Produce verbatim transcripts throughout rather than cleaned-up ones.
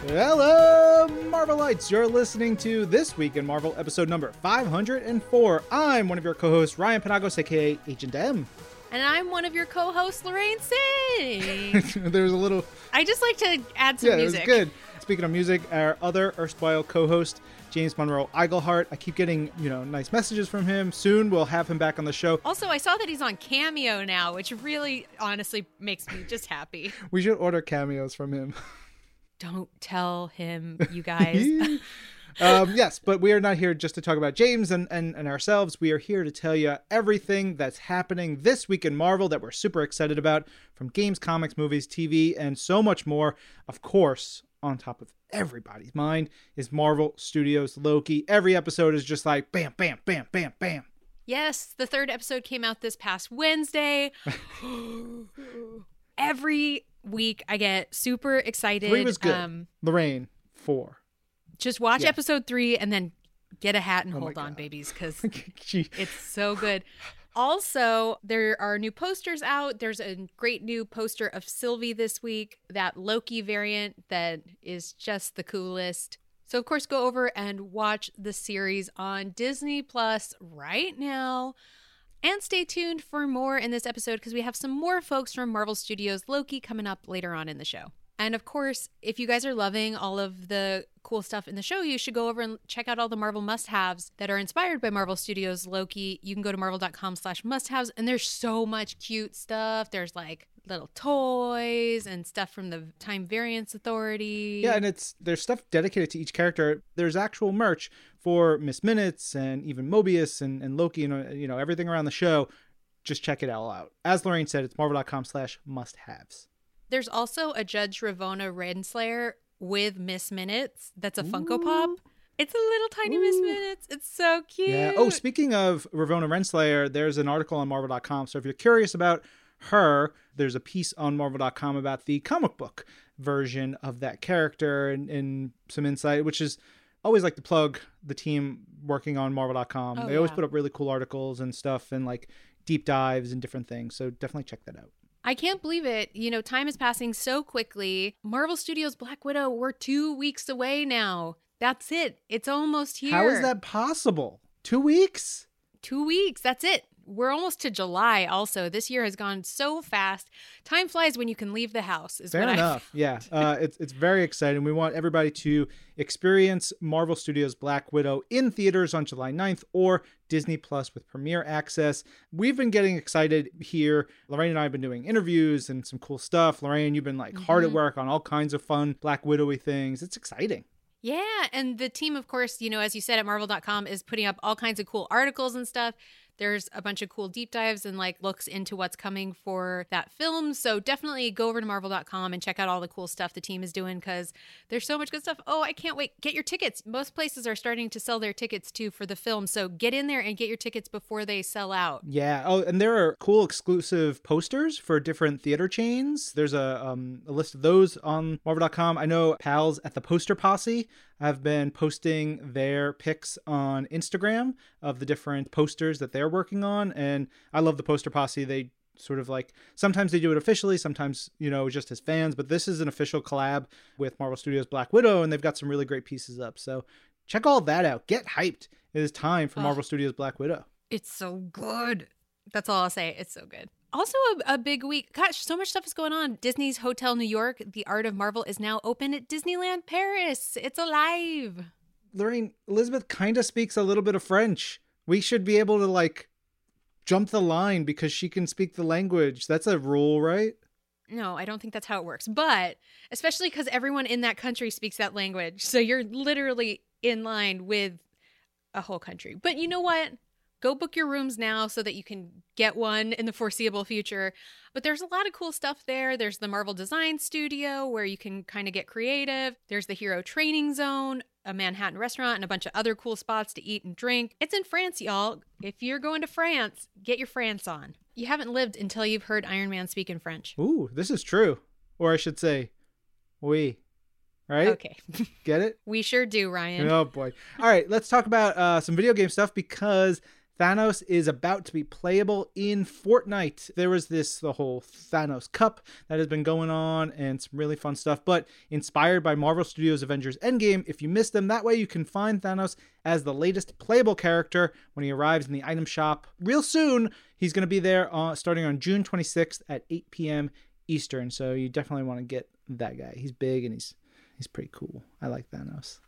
Hello, Marvelites! You're listening to This Week in Marvel, episode number five hundred four. I'm one of your co-hosts, Ryan Penagos, aka Agent M. And I'm one of your co-hosts, Lorraine Singh. There's a little... I just like to add some yeah, music. Yeah, it was good. Speaking of music, our other erstwhile co-host, James Monroe Eigelhart. I keep getting, you know, nice messages from him. Soon we'll have him back on the show. Also, I saw that he's on Cameo now, which really, honestly, makes me just happy. We should order cameos from him. Don't tell him, you guys. um, yes, but we are not here just to talk about James and, and, and ourselves. We are here to tell you everything that's happening this week in Marvel that we're super excited about, from games, comics, movies, T V, and so much more. Of course, on top of everybody's mind is Marvel Studios Loki. Every episode is just like bam, bam, bam, bam, bam. Yes, the third episode came out this past Wednesday. Every week I get super excited. Three was good. Um, Lorraine, four. Just watch Yeah. episode three and then get a hat and Oh my hold on, God. babies, because Gee. it's so good. Also, there are new posters out. There's a great new poster of Sylvie this week, that Loki variant that is just the coolest. So, of course, go over and watch the series on Disney Plus right now. And stay tuned for more in this episode because we have some more folks from Marvel Studios Loki coming up later on in the show. And of course, if you guys are loving all of the cool stuff in the show, you should go over and check out all the Marvel must-haves that are inspired by Marvel Studios Loki. You can go to marvel.com slash must-haves, and there's so much cute stuff. There's like little toys and stuff from the Time Variance Authority. Yeah, and it's there's stuff dedicated to each character. There's actual merch for Miss Minutes and even Mobius and, and Loki and, you know, everything around the show. Just check it all out. As Lorraine said, it's marvel.com slash must-haves. There's also a Judge Ravonna Renslayer with Miss Minutes that's a Funko Pop. It's a little tiny Miss Ooh. Minutes. It's so cute. Yeah. Oh, speaking of Ravonna Renslayer, there's an article on marvel dot com. So if you're curious about her, there's a piece on marvel dot com about the comic book version of that character and, and some insight, which is always like to plug the team working on marvel dot com. Oh, they always yeah. put up really cool articles and stuff and like deep dives and different things. So definitely check that out. I can't believe it. You know, time is passing so quickly. Marvel Studios Black Widow, we're two weeks away now. That's it. It's almost here. How is that possible? Two weeks? Two weeks. That's it. We're almost to July also. This year has gone so fast. Time flies when you can leave the house. Is Fair what enough. Yeah. Uh, it's, it's very exciting. We want everybody to experience Marvel Studios Black Widow in theaters on July ninth or Disney Plus with premiere access. We've been getting excited here. Lorraine and I have been doing interviews and some cool stuff. Lorraine, you've been like mm-hmm. hard at work on all kinds of fun Black Widow-y things. It's exciting. Yeah, and the team, of course, you know, as you said, at marvel dot com is putting up all kinds of cool articles and stuff. There's a bunch of cool deep dives and like looks into what's coming for that film. So definitely go over to marvel dot com and check out all the cool stuff the team is doing because there's so much good stuff. Oh, I can't wait. Get your tickets. Most places are starting to sell their tickets too for the film. So get in there and get your tickets before they sell out. Yeah. Oh, and there are cool exclusive posters for different theater chains. There's a, um, a list of those on marvel dot com. I know pals at the Poster Posse have been posting their pics on Instagram of the different posters that they're working on. And I love the Poster Posse. They sort of like, sometimes they do it officially, sometimes, you know, just as fans, but this is an official collab with Marvel Studios Black Widow, and they've got some really great pieces up. So check all that out. Get hyped. It is time for oh, Marvel Studios Black Widow. It's so good. That's all I'll say. It's so good. Also a, a big week. Gosh, so much stuff is going on. Disney's Hotel New York, The Art of Marvel, is now open at Disneyland Paris. It's alive. Lorraine, Elizabeth kind of speaks a little bit of French. We should be able to like jump the line because she can speak the language. That's a rule, right? No, I don't think that's how it works. But especially because everyone in that country speaks that language. So you're literally in line with a whole country. But you know what? Go book your rooms now so that you can get one in the foreseeable future. But there's a lot of cool stuff there. There's the Marvel Design Studio where you can kind of get creative. There's the Hero Training Zone, a Manhattan restaurant, and a bunch of other cool spots to eat and drink. It's in France, y'all. If you're going to France, get your France on. You haven't lived until you've heard Iron Man speak in French. Ooh, this is true. Or I should say, oui. Right? Okay. Get it? We sure do, Ryan. Oh, boy. All right, let's talk about uh, some video game stuff because Thanos is about to be playable in Fortnite. There was this, the whole Thanos Cup that has been going on and some really fun stuff, but inspired by Marvel Studios' Avengers Endgame. If you missed them, that way you can find Thanos as the latest playable character when he arrives in the item shop real soon. He's going to be there uh, starting on June twenty-sixth at eight p.m. Eastern, so you definitely want to get that guy. He's big and he's he's pretty cool. I like Thanos.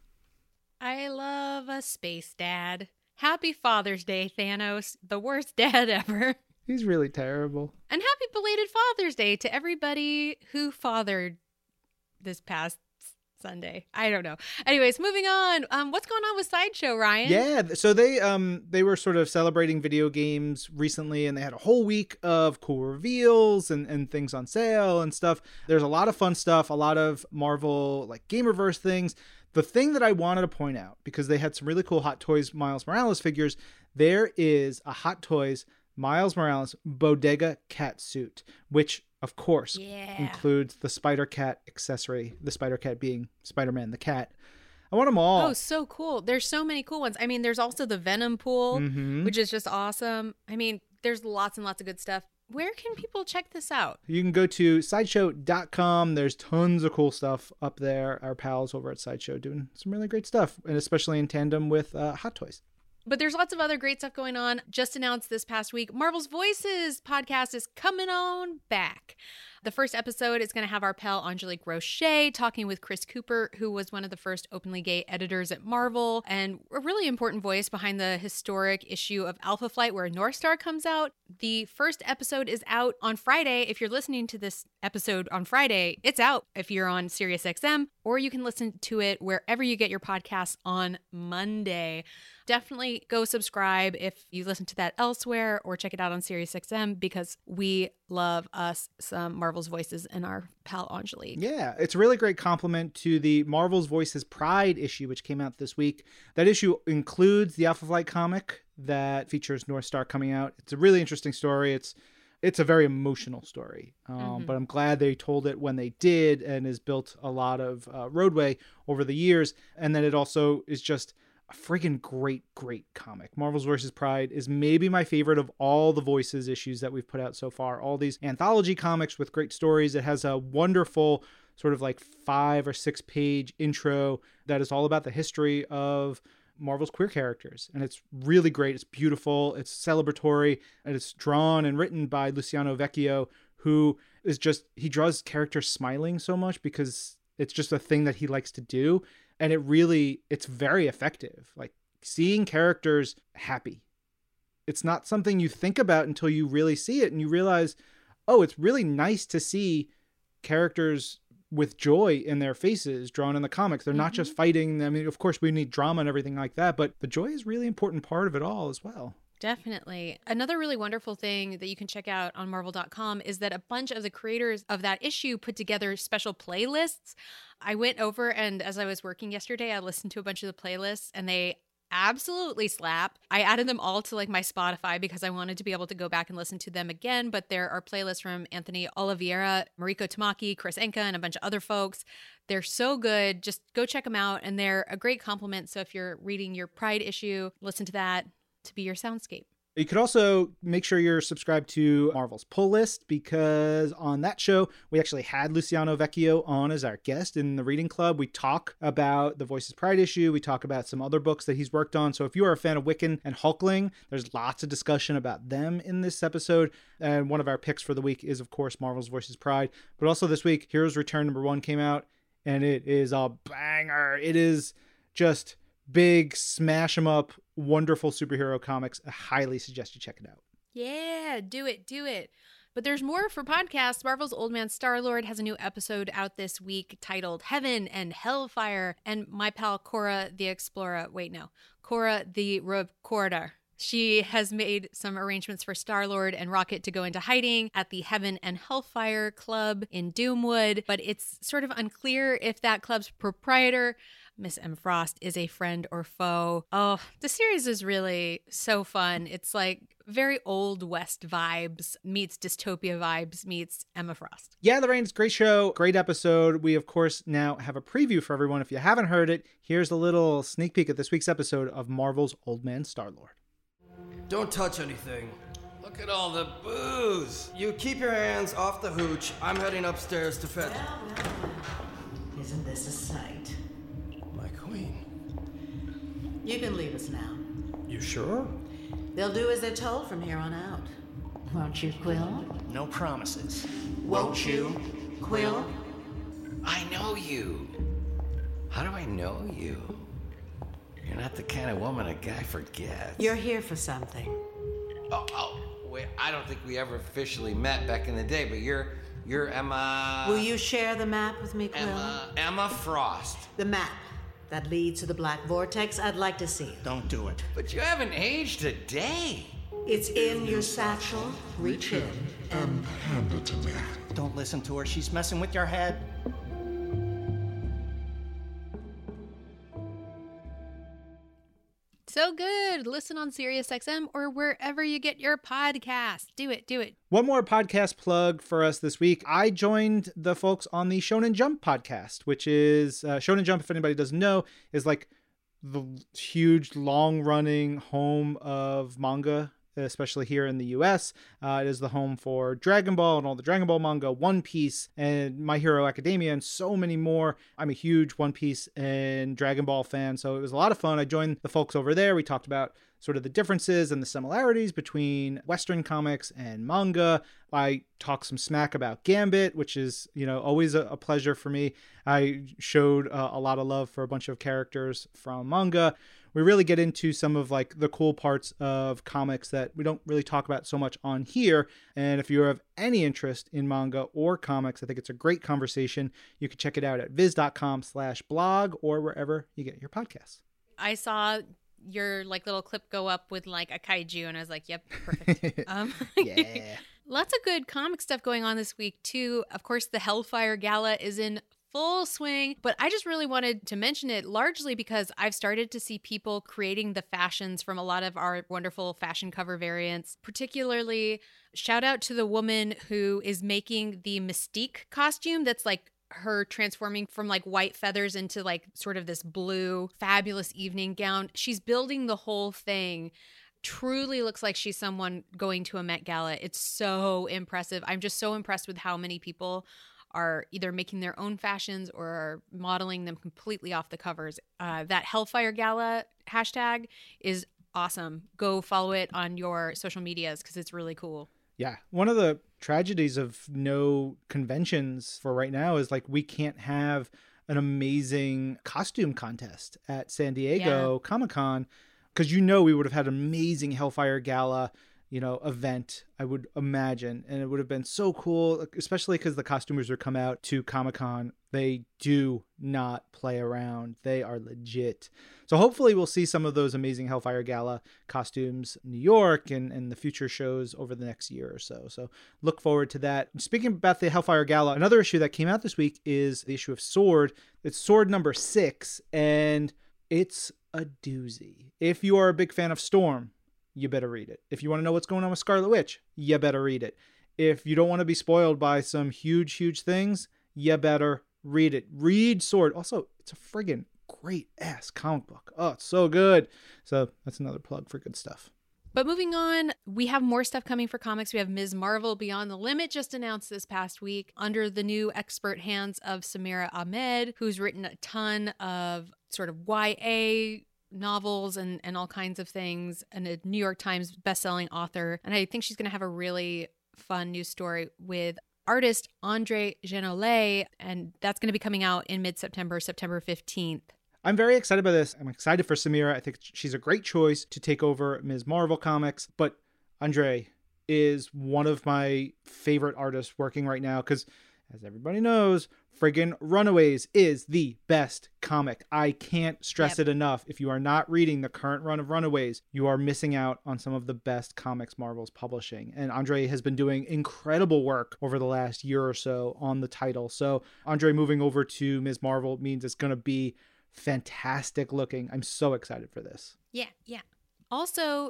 I love a space dad. Happy Father's Day, Thanos, the worst dad ever. He's really terrible. And happy belated Father's Day to everybody who fathered this past Sunday. I don't know. Anyways, moving on. Um, what's going on with Sideshow, Ryan? Yeah, so they um they were sort of celebrating video games recently, and they had a whole week of cool reveals and, and things on sale and stuff. There's a lot of fun stuff, a lot of Marvel like Gamerverse things. The thing that I wanted to point out, because they had some really cool Hot Toys Miles Morales figures, there is a Hot Toys Miles Morales Bodega cat suit, which of course yeah. includes the Spider-Cat accessory, the Spider-Cat being Spider-Man the cat. I want them all. Oh, so cool. There's so many cool ones. I mean, there's also the Venom pool, mm-hmm. which is just awesome. I mean, there's lots and lots of good stuff. Where can people check this out? You can go to sideshow dot com. There's tons of cool stuff up there. Our pals over at Sideshow doing some really great stuff, and especially in tandem with uh, Hot Toys. But there's lots of other great stuff going on. Just announced this past week, Marvel's Voices podcast is coming on back. The first episode is going to have our pal Angelique Roche talking with Chris Cooper, who was one of the first openly gay editors at Marvel and a really important voice behind the historic issue of Alpha Flight where North Star comes out. The first episode is out on Friday. If you're listening to this episode on Friday, it's out if you're on SiriusXM, or you can listen to it wherever you get your podcasts on Monday. Definitely go subscribe if you listen to that elsewhere, or check it out on SiriusXM, because we love us some Marvel's Voices and our pal Angelique. Yeah, it's a really great compliment to the Marvel's Voices Pride issue, which came out this week. That issue includes the Alpha Flight comic that features North Star coming out. It's a really interesting story. It's it's a very emotional story, um, mm-hmm. but I'm glad they told it when they did, and has built a lot of uh, roadway over the years. And then it also is just a friggin' great, great comic. Marvel's Voices Pride is maybe my favorite of all the Voices issues that we've put out so far. All these anthology comics with great stories. It has a wonderful sort of like five or six page intro that is all about the history of Marvel's queer characters. And it's really great. It's beautiful. It's celebratory. And it's drawn and written by Luciano Vecchio, who is just, he draws characters smiling so much because it's just a thing that he likes to do. And it really, it's very effective. Like seeing characters happy. It's not something you think about until you really see it and you realize, oh, it's really nice to see characters with joy in their faces drawn in the comics. They're mm-hmm. not just fighting. I mean, of course, we need drama and everything like that, but the joy is a really important part of it all as well. Definitely. Another really wonderful thing that you can check out on marvel dot com is that a bunch of the creators of that issue put together special playlists. I went over, and as I was working yesterday, I listened to a bunch of the playlists, and they absolutely slap. I added them all to like my Spotify because I wanted to be able to go back and listen to them again. But there are playlists from Anthony Oliveira, Mariko Tamaki, Chris Enka, and a bunch of other folks. They're so good. Just go check them out. And they're a great compliment. So if you're reading your Pride issue, listen to that to be your soundscape. You could also make sure you're subscribed to Marvel's Pull List, because on that show, we actually had Luciano Vecchio on as our guest in the reading club. We talk about the Voices Pride issue. We talk about some other books that he's worked on. So if you are a fan of Wiccan and Hulkling, there's lots of discussion about them in this episode. And one of our picks for the week is, of course, Marvel's Voices Pride. But also this week, Heroes Return number one came out, and it is a banger. It is just big, smash 'em up, wonderful superhero comics. I highly suggest you check it out. Yeah, do it, do it. But there's more for podcasts. Marvel's Old Man Star-Lord has a new episode out this week titled Heaven and Hellfire. And my pal Cora the Explorer, wait, no, Cora the Recorder. She has made some arrangements for Star-Lord and Rocket to go into hiding at the Heaven and Hellfire Club in Doomwood, but it's sort of unclear if that club's proprietor, Miss M. Frost, is a friend or foe. Oh, the series is really so fun. It's like very Old West vibes meets dystopia vibes meets Emma Frost. Yeah, Lorraine, it's a great show, great episode. We, of course, now have a preview for everyone. If you haven't heard it, here's a little sneak peek at this week's episode of Marvel's Old Man Star-Lord. Don't touch anything. Look at all the booze. You keep your hands off the hooch. I'm heading upstairs to fetch. Well, well, well. Isn't this a sight? My queen. You can leave us now. You sure? They'll do as they're told from here on out. Won't you, Quill? No promises. Won't you, Quill? I know you. How do I know you? You're not the kind of woman a guy forgets. You're here for something. Oh, oh, wait, I don't think we ever officially met back in the day, but you're, you're Emma... Will you share the map with me, Quill? Emma, Emma Frost. The map that leads to the Black Vortex. I'd like to see it. Don't do it. But you haven't aged a day. It's in your satchel. Reach in and Hand it to me. Don't listen to her. She's messing with your head. So good. Listen on SiriusXM or wherever you get your podcast. Do it, do it. One more podcast plug for us this week. I joined the folks on the Shonen Jump podcast, which is uh, Shonen Jump, if anybody doesn't know, is like the huge, long-running home of manga, especially here in the U S. Uh, it is the home for Dragon Ball and all the Dragon Ball manga, One Piece, and My Hero Academia, and so many more. I'm a huge One Piece and Dragon Ball fan, so it was a lot of fun. I joined the folks over there. We talked about sort of the differences and the similarities between Western comics and manga. I talked some smack about Gambit, which is, you know, always a, a pleasure for me. I showed uh, a lot of love for a bunch of characters from manga. We really get into some of like the cool parts of comics that we don't really talk about so much on here. And if you have any interest in manga or comics, I think it's a great conversation. You can check it out at viz.com slash blog or wherever you get your podcasts. I saw your like little clip go up with like a kaiju and I was like, yep, perfect. um, Yeah. Lots of good comic stuff going on this week too. Of course, the Hellfire Gala is in full swing, but I just really wanted to mention it largely because I've started to see people creating the fashions from a lot of our wonderful fashion cover variants. Particularly, shout out to the woman who is making the Mystique costume that's like her transforming from like white feathers into like sort of this blue fabulous evening gown. She's building the whole thing. Truly looks like she's someone going to a Met Gala. It's so impressive. I'm just so impressed with how many people are either making their own fashions or are modeling them completely off the covers. Uh, that Hellfire Gala hashtag is awesome. Go follow it on your social medias because it's really cool. Yeah. One of the tragedies of no conventions for right now is like we can't have an amazing costume contest at San Diego yeah. Comic-Con because, you know, we would have had an amazing Hellfire Gala, you know, event, I would imagine. And it would have been so cool, especially because the costumers would come out to Comic-Con. They do not play around. They are legit. So hopefully we'll see some of those amazing Hellfire Gala costumes in New York and, and the future shows over the next year or so. So look forward to that. Speaking about the Hellfire Gala, another issue that came out this week is the issue of Sword. It's Sword number six, and it's a doozy. If you are a big fan of Storm, you better read it. If you want to know what's going on with Scarlet Witch, you better read it. If you don't want to be spoiled by some huge, huge things, you better read it. Read Sword. Also, it's a friggin' great ass comic book. Oh, it's so good. So that's another plug for good stuff. But moving on, we have more stuff coming for comics. We have Miz Marvel Beyond the Limit just announced this past week under the new expert hands of Samira Ahmed, who's written a ton of sort of Y A novels and, and all kinds of things, and a New York Times bestselling author. And I think she's going to have a really fun new story with artist Andre Genollet, and that's going to be coming out in mid-September, September fifteenth. I'm very excited about this. I'm excited for Samira. I think she's a great choice to take over Miz Marvel Comics, but Andre is one of my favorite artists working right now because, as everybody knows, friggin' Runaways is the best comic. I can't stress yep. it enough. If you are not reading the current run of Runaways, you are missing out on some of the best comics Marvel's publishing. And Andre has been doing incredible work over the last year or so on the title. So Andre moving over to Miz Marvel means it's going to be fantastic looking. I'm so excited for this. Yeah, yeah. Also,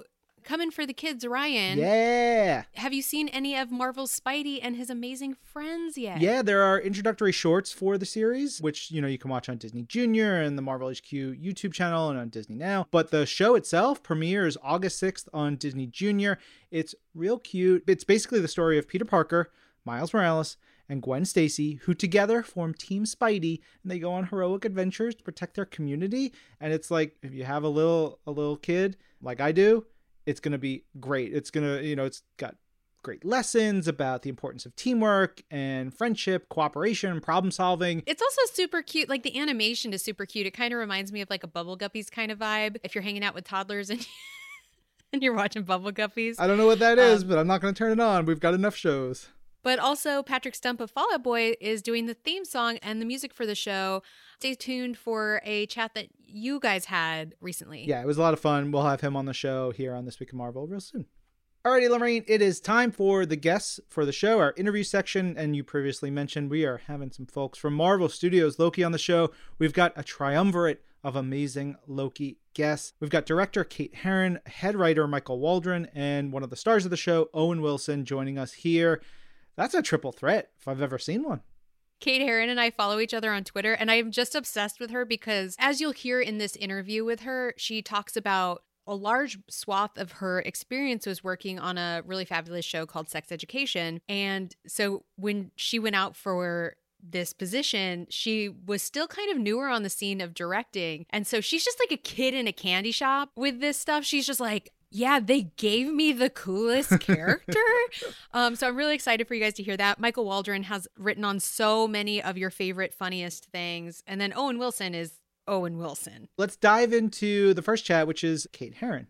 Coming for the kids, Ryan. Yeah. Have you seen any of Marvel's Spidey and his amazing friends yet? Yeah, there are introductory shorts for the series, which, you know, you can watch on Disney Junior and the Marvel H Q YouTube channel and on Disney Now. But the show itself premieres August sixth on Disney Junior. It's real cute. It's basically the story of Peter Parker, Miles Morales, and Gwen Stacy, who together form Team Spidey, and they go on heroic adventures to protect their community. And it's like, if you have a little a little kid like I do, it's going to be great. It's going to, you know, it's got great lessons about the importance of teamwork and friendship, cooperation, problem solving. It's also super cute. Like, the animation is super cute. It kind of reminds me of like a Bubble Guppies kind of vibe. If you're hanging out with toddlers and and you're watching Bubble Guppies. I don't know what that is, um, but I'm not going to turn it on. We've got enough shows. But also, Patrick Stump of Fall Out Boy is doing the theme song and the music for the show. Stay tuned for a chat that you guys had recently. Yeah, it was a lot of fun. We'll have him on the show here on This Week in Marvel real soon. Alrighty, Lorraine, it is time for the guests for the show, our interview section. And you previously mentioned we are having some folks from Marvel Studios Loki on the show. We've got a triumvirate of amazing Loki guests. We've got director Kate Herron, head writer Michael Waldron, and one of the stars of the show, Owen Wilson, joining us here. That's a triple threat if I've ever seen one. Kate Herron and I follow each other on Twitter, and I'm just obsessed with her because, as you'll hear in this interview with her, she talks about a large swath of her experience was working on a really fabulous show called Sex Education. And so when she went out for this position, she was still kind of newer on the scene of directing. And so she's just like a kid in a candy shop with this stuff. She's just like, yeah, they gave me the coolest character. um, so I'm really excited for you guys to hear that. Michael Waldron has written on so many of your favorite, funniest things. And then Owen Wilson is Owen Wilson. Let's dive into the first chat, which is Kate Herron.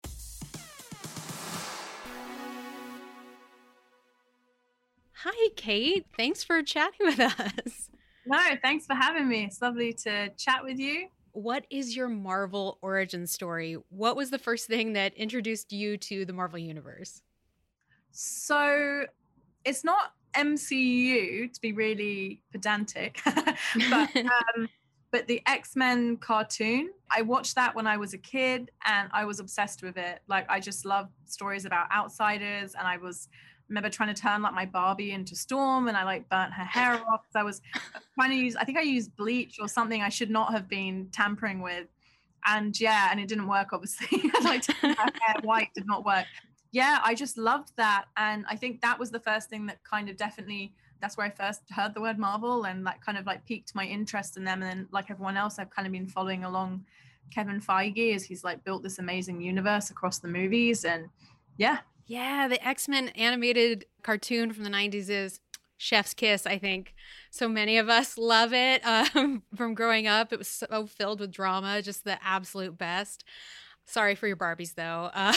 Hi, Kate. Thanks for chatting with us. No, thanks for having me. It's lovely to chat with you. What is your Marvel origin story? What was the first thing that introduced you to the Marvel Universe? So it's not M C U, to be really pedantic, but um, but the X-Men cartoon. I watched that when I was a kid and I was obsessed with it. Like, I just love stories about outsiders, and I was remember trying to turn like my Barbie into Storm, and I like burnt her hair off. I was trying to use, I think I used bleach or something I should not have been tampering with. And yeah, and it didn't work, obviously. Like, turning her hair white did not work. Yeah, I just loved that. And I think that was the first thing that kind of definitely, that's where I first heard the word Marvel, and that kind of like piqued my interest in them. And then, like everyone else, I've kind of been following along Kevin Feige as he's like built this amazing universe across the movies. And yeah. Yeah, the X-Men animated cartoon from the nineties is chef's kiss, I think. So many of us love it um, from growing up. It was so filled with drama, just the absolute best. Sorry for your Barbies, though. Uh,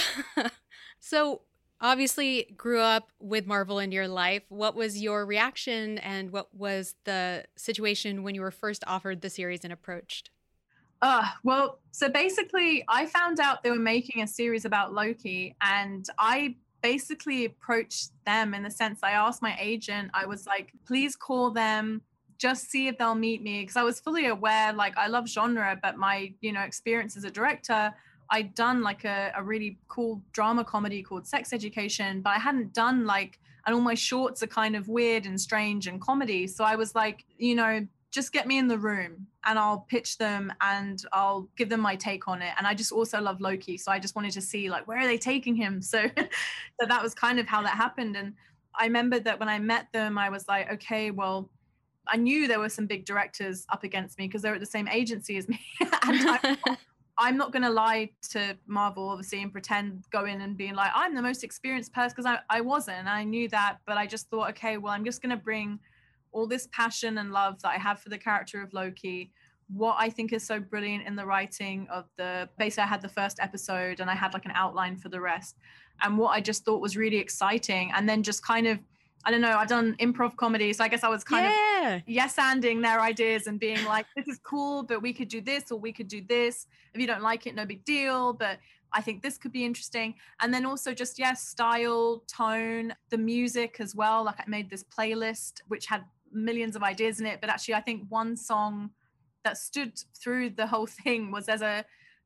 so obviously grew up with Marvel in your life. What was your reaction, and what was the situation when you were first offered the series and approached? Uh, well, so basically I found out they were making a series about Loki, and I basically approached them in the sense I asked my agent, I was like, please call them, just see if they'll meet me. Because I was fully aware, like, I love genre, but my, you know, experience as a director, I'd done like a, a really cool drama comedy called Sex Education, but I hadn't done like, and all my shorts are kind of weird and strange and comedy. So I was like, you know, just get me in the room and I'll pitch them and I'll give them my take on it. And I just also love Loki. So I just wanted to see, like, where are they taking him? So, so that was kind of how that happened. And I remember that when I met them, I was like, okay, well, I knew there were some big directors up against me because they're at the same agency as me. And I, I'm not going to lie to Marvel, obviously, and pretend, go in and being like, I'm the most experienced person, because I, I wasn't. I knew that, but I just thought, okay, well, I'm just going to bring all this passion and love that I have for the character of Loki, what I think is so brilliant in the writing of the, basically I had the first episode and I had like an outline for the rest, and what I just thought was really exciting. And then just kind of, I don't know, I've done improv comedy, so I guess I was kind yeah. of yes-anding their ideas and being like, this is cool, but we could do this, or we could do this. If you don't like it, no big deal, but I think this could be interesting. And then also just, yes, style, tone, the music as well. Like, I made this playlist, which had millions of ideas in it, but actually I think one song that stood through the whole thing was, there's a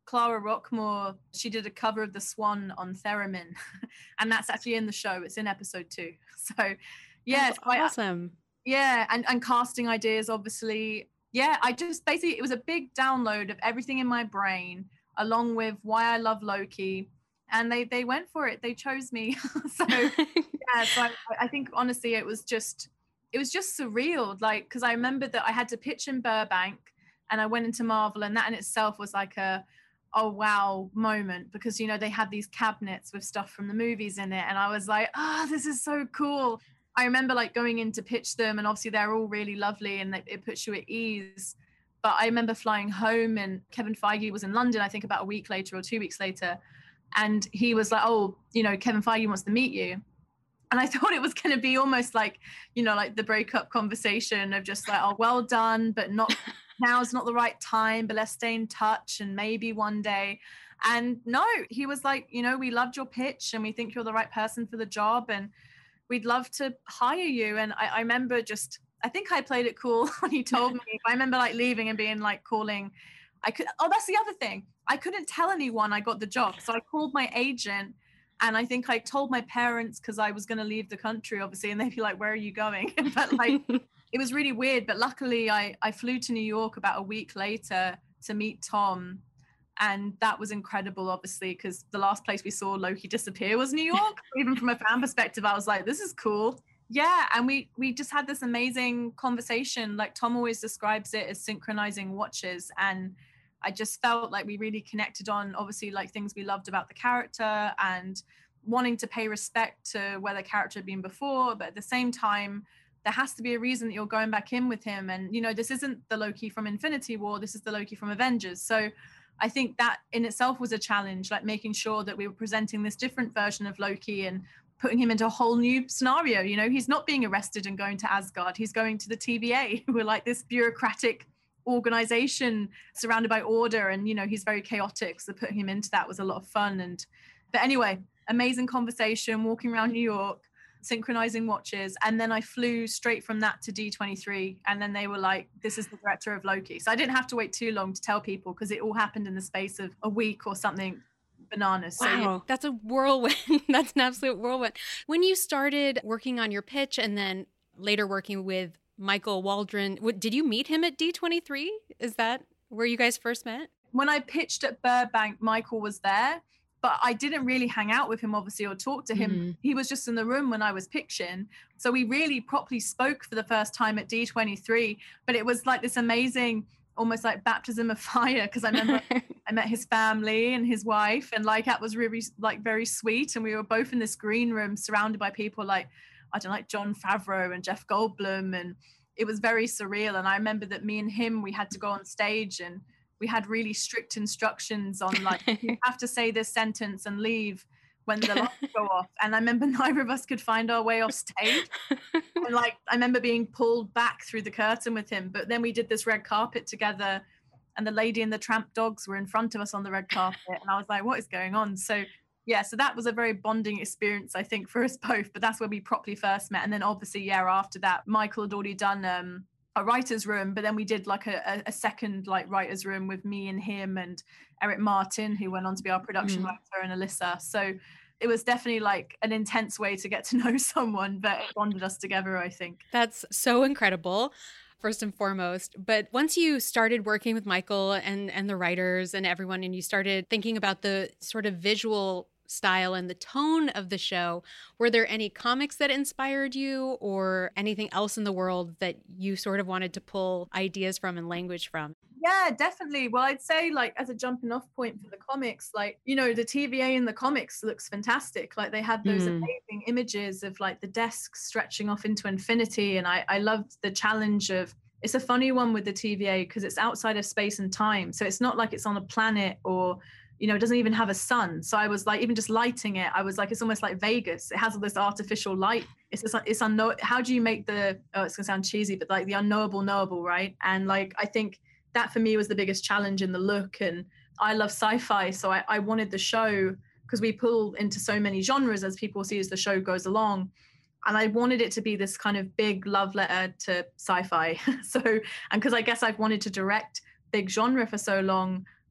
Clara Rockmore, she did a cover of The Swan on Theremin. And that's actually in the show. It's in episode two. So yeah, That's awesome. Yeah, and, and casting ideas, obviously. Yeah, I just basically, it was a big download of everything in my brain, along with why I love Loki. And they they went for it. They chose me. So yeah, so I, I think honestly, it was just, it was just surreal. Like, because I remember that I had to pitch in Burbank and I went into Marvel, and that in itself was like a, oh wow moment, because, you know, they had these cabinets with stuff from the movies in it. And I was like, oh, this is so cool. I remember like going in to pitch them, and obviously they're all really lovely and it puts you at ease. But I remember flying home, and Kevin Feige was in London, I think about a week later or two weeks later. And he was like, oh, you know, Kevin Feige wants to meet you. And I thought it was going to be almost like, you know, like the breakup conversation of just like, oh, well done, but not now's not the right time, but let's stay in touch and maybe one day. And no, he was like, you know, we loved your pitch and we think you're the right person for the job and we'd love to hire you. And I, I remember just, I think I played it cool when he told me. I remember like leaving and being like calling. I could, oh, that's the other thing. I couldn't tell anyone I got the job. So I called my agent, and I think I told my parents because I was going to leave the country, obviously. And they'd be like, where are you going? But like, it was really weird. But luckily I, I flew to New York about a week later to meet Tom. And that was incredible, obviously, because the last place we saw Loki disappear was New York. Even from a fan perspective, I was like, this is cool. Yeah, and we we just had this amazing conversation. Like Tom always describes it as synchronizing watches. And I just felt like we really connected on, obviously, like things we loved about the character and wanting to pay respect to where the character had been before. But at the same time, there has to be a reason that you're going back in with him. And, you know, this isn't the Loki from Infinity War. This is the Loki from Avengers. So I think that in itself was a challenge, like making sure that we were presenting this different version of Loki and putting him into a whole new scenario. You know, he's not being arrested and going to Asgard. He's going to the T V A, who are like this bureaucratic organization surrounded by order. And, you know, he's very chaotic. So putting him into that was a lot of fun. And, but anyway, amazing conversation, walking around New York, synchronizing watches. And then I flew straight from that to D twenty-three. And then they were like, this is the director of Loki. So I didn't have to wait too long to tell people because it all happened in the space of a week or something. Bananas. Wow, so, yeah. That's a whirlwind. That's an absolute whirlwind. When you started working on your pitch and then later working with Michael Waldron, what, did you meet him at D twenty-three? Is that where you guys first met? When I pitched at Burbank, Michael was there, but I didn't really hang out with him, obviously, or talk to him. Mm-hmm. He was just in the room when I was pitching. So we really properly spoke for the first time at D twenty-three, but it was like this amazing, almost like baptism of fire, because I remember I met his family and his wife, and like that was really like very sweet. And we were both in this green room surrounded by people like, I don't know, like Jon Favreau and Jeff Goldblum, and it was very surreal. And I remember that me and him, we had to go on stage and we had really strict instructions on like, you have to say this sentence and leave when the lights go off. And I remember neither of us could find our way off stage. And like, I remember being pulled back through the curtain with him, but then we did this red carpet together and the Lady and the Tramp dogs were in front of us on the red carpet. And I was like, what is going on? So yeah, so that was a very bonding experience, I think, for us both, but that's where we properly first met. And then obviously, yeah, after that, Michael had already done um, a writer's room, but then we did like a, a second like writer's room with me and him and Eric Martin, who went on to be our production mm. writer, and Alyssa. So it was definitely like an intense way to get to know someone, but it bonded us together, I think. That's so incredible, first and foremost. But once you started working with Michael and, and the writers and everyone, and you started thinking about the sort of visual style and the tone of the show, were there any comics that inspired you or anything else in the world that you sort of wanted to pull ideas from and language from? Yeah, definitely. Well, I'd say like as a jumping off point for the comics, like, you know, the T V A in the comics looks fantastic. Like they had those mm. amazing images of like the desks stretching off into infinity. And I, I loved the challenge of, it's a funny one with the T V A because it's outside of space and time. So it's not like it's on a planet or, you know, it doesn't even have a sun. So I was like, even just lighting it, I was like, it's almost like Vegas. It has all this artificial light. It's just, it's unknown. How do you make the, oh, it's gonna sound cheesy, but like the unknowable knowable, right? And like, I think that for me was the biggest challenge in the look. And I love sci-fi. So I, I wanted the show, because we pull into so many genres as people see as the show goes along. And I wanted it to be this kind of big love letter to sci-fi. So, and because I guess I've wanted to direct big genre for so long,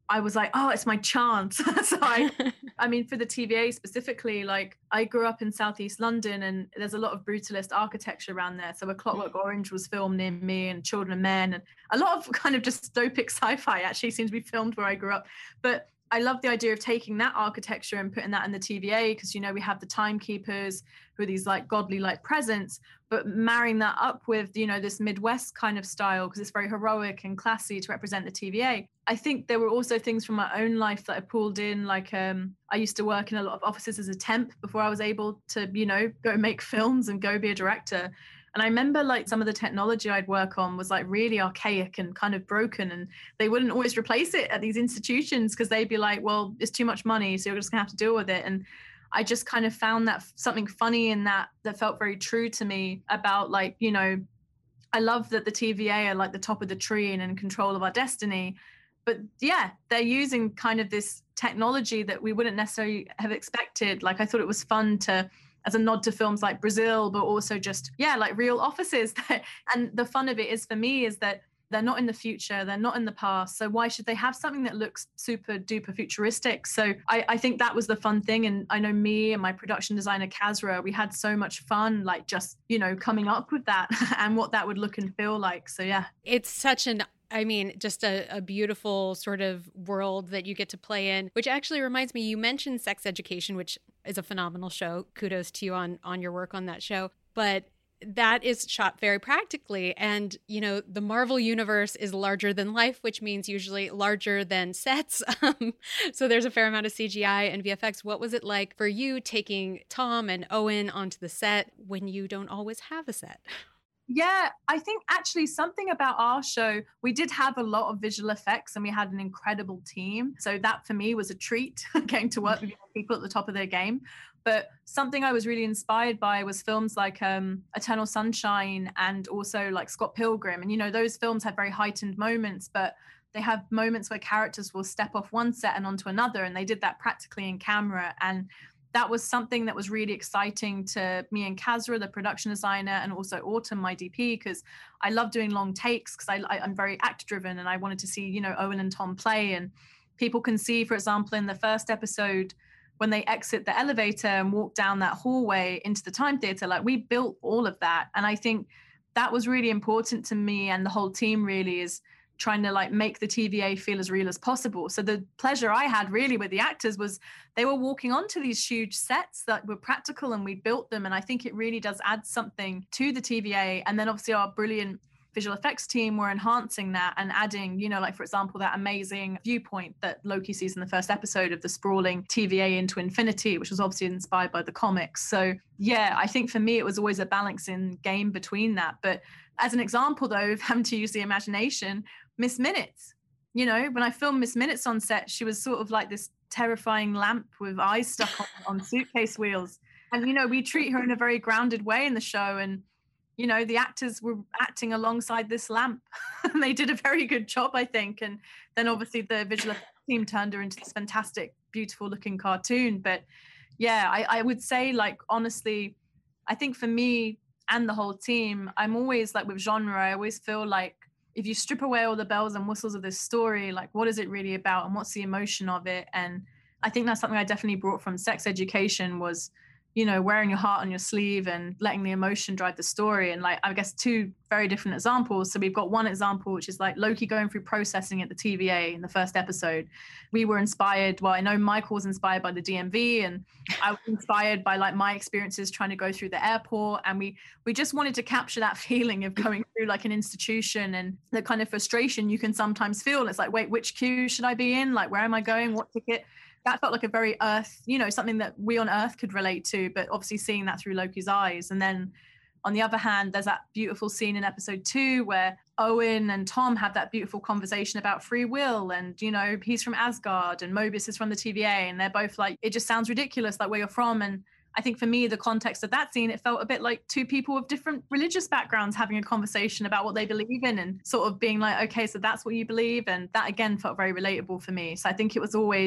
I was like, oh, it's my chance. So I, I mean, for the T V A specifically, like I grew up in Southeast London and there's a lot of brutalist architecture around there. So A Clockwork Orange was filmed near me, and Children of Men, and a lot of kind of dystopic sci-fi actually seems to be filmed where I grew up. But I love the idea of taking that architecture and putting that in the T V A, because, you know, we have the timekeepers who are these like godly like presence, but marrying that up with, you know, this Midwest kind of style, because it's very heroic and classy to represent the T V A. I think there were also things from my own life that I pulled in, like um, I used to work in a lot of offices as a temp before I was able to, you know, go make films and go be a director. And I remember like some of the technology I'd work on was like really archaic and kind of broken, and they wouldn't always replace it at these institutions because they'd be like, well, it's too much money, so you're just gonna have to deal with it. And I just kind of found that something funny in that that felt very true to me about, like, you know, I love that the T V A are like the top of the tree and in control of our destiny. But yeah, they're using kind of this technology that we wouldn't necessarily have expected. Like I thought it was fun to, as a nod to films like Brazil, but also just, yeah, like real offices. And the fun of it is, for me, is that they're not in the future, they're not in the past. So why should they have something that looks super duper futuristic? So I, I think that was the fun thing. And I know me and my production designer, Kazra, we had so much fun, like just, you know, coming up with that and what that would look and feel like. So yeah. It's such an I mean, just a, a beautiful sort of world that you get to play in, which actually reminds me, you mentioned Sex Education, which is a phenomenal show. Kudos to you on, on your work on that show. But that is shot very practically. And, you know, the Marvel universe is larger than life, which means usually larger than sets. Um, so there's a fair amount of C G I and V F X. What was it like for you taking Tom and Owen onto the set when you don't always have a set? Yeah, I think actually something about our show, we did have a lot of visual effects and we had an incredible team. So that for me was a treat, getting to work with people at the top of their game. But something I was really inspired by was films like um, Eternal Sunshine and also like Scott Pilgrim. And, you know, those films have very heightened moments, but they have moments where characters will step off one set and onto another. And they did that practically in camera. And that was something that was really exciting to me and Kazra, the production designer, and also Autumn, my D P, because I love doing long takes because I, I, I'm very act driven and I wanted to see, you know, Owen and Tom play. And people can see, for example, in the first episode, when they exit the elevator and walk down that hallway into the time theater, like we built all of that. And I think that was really important to me and the whole team, really, is trying to like make the T V A feel as real as possible. So the pleasure I had really with the actors was they were walking onto these huge sets that were practical and we built them. And I think it really does add something to the T V A. And then obviously our brilliant visual effects team were enhancing that and adding, you know, like for example, that amazing viewpoint that Loki sees in the first episode of the sprawling T V A into infinity, which was obviously inspired by the comics. So yeah, I think for me, it was always a balancing game between that. But as an example though, of having to use the imagination, Miss Minutes, you know, when I filmed Miss Minutes on set, she was sort of like this terrifying lamp with eyes stuck on, on suitcase wheels. And, you know, we treat her in a very grounded way in the show. And, you know, the actors were acting alongside this lamp and they did a very good job, I think. And then obviously the visual effects team turned her into this fantastic, beautiful looking cartoon. But yeah, I, I would say, like, honestly, I think for me and the whole team, I'm always like with genre, I always feel like, if you strip away all the bells and whistles of this story, like what is it really about and what's the emotion of it? And I think that's something I definitely brought from Sex Education was, you know, wearing your heart on your sleeve and letting the emotion drive the story. And like, I guess two very different examples. So we've got one example, which is like Loki going through processing at the T V A in the first episode. We were inspired, well, I know Michael was inspired by the D M V and I was inspired by like my experiences trying to go through the airport. And we, we just wanted to capture that feeling of going through like an institution and the kind of frustration you can sometimes feel. It's like, wait, which queue should I be in? Like, where am I going? What ticket? That felt like a very Earth, you know, something that we on Earth could relate to, but obviously seeing that through Loki's eyes. And then on the other hand, there's that beautiful scene in episode two where Owen and Tom have that beautiful conversation about free will. And, you know, he's from Asgard and Mobius is from the T V A. And they're both like, it just sounds ridiculous, like where you're from. And I think for me, the context of that scene, it felt a bit like two people with different religious backgrounds having a conversation about what they believe in and sort of being like, okay, so that's what you believe. And that again felt very relatable for me. So I think it was always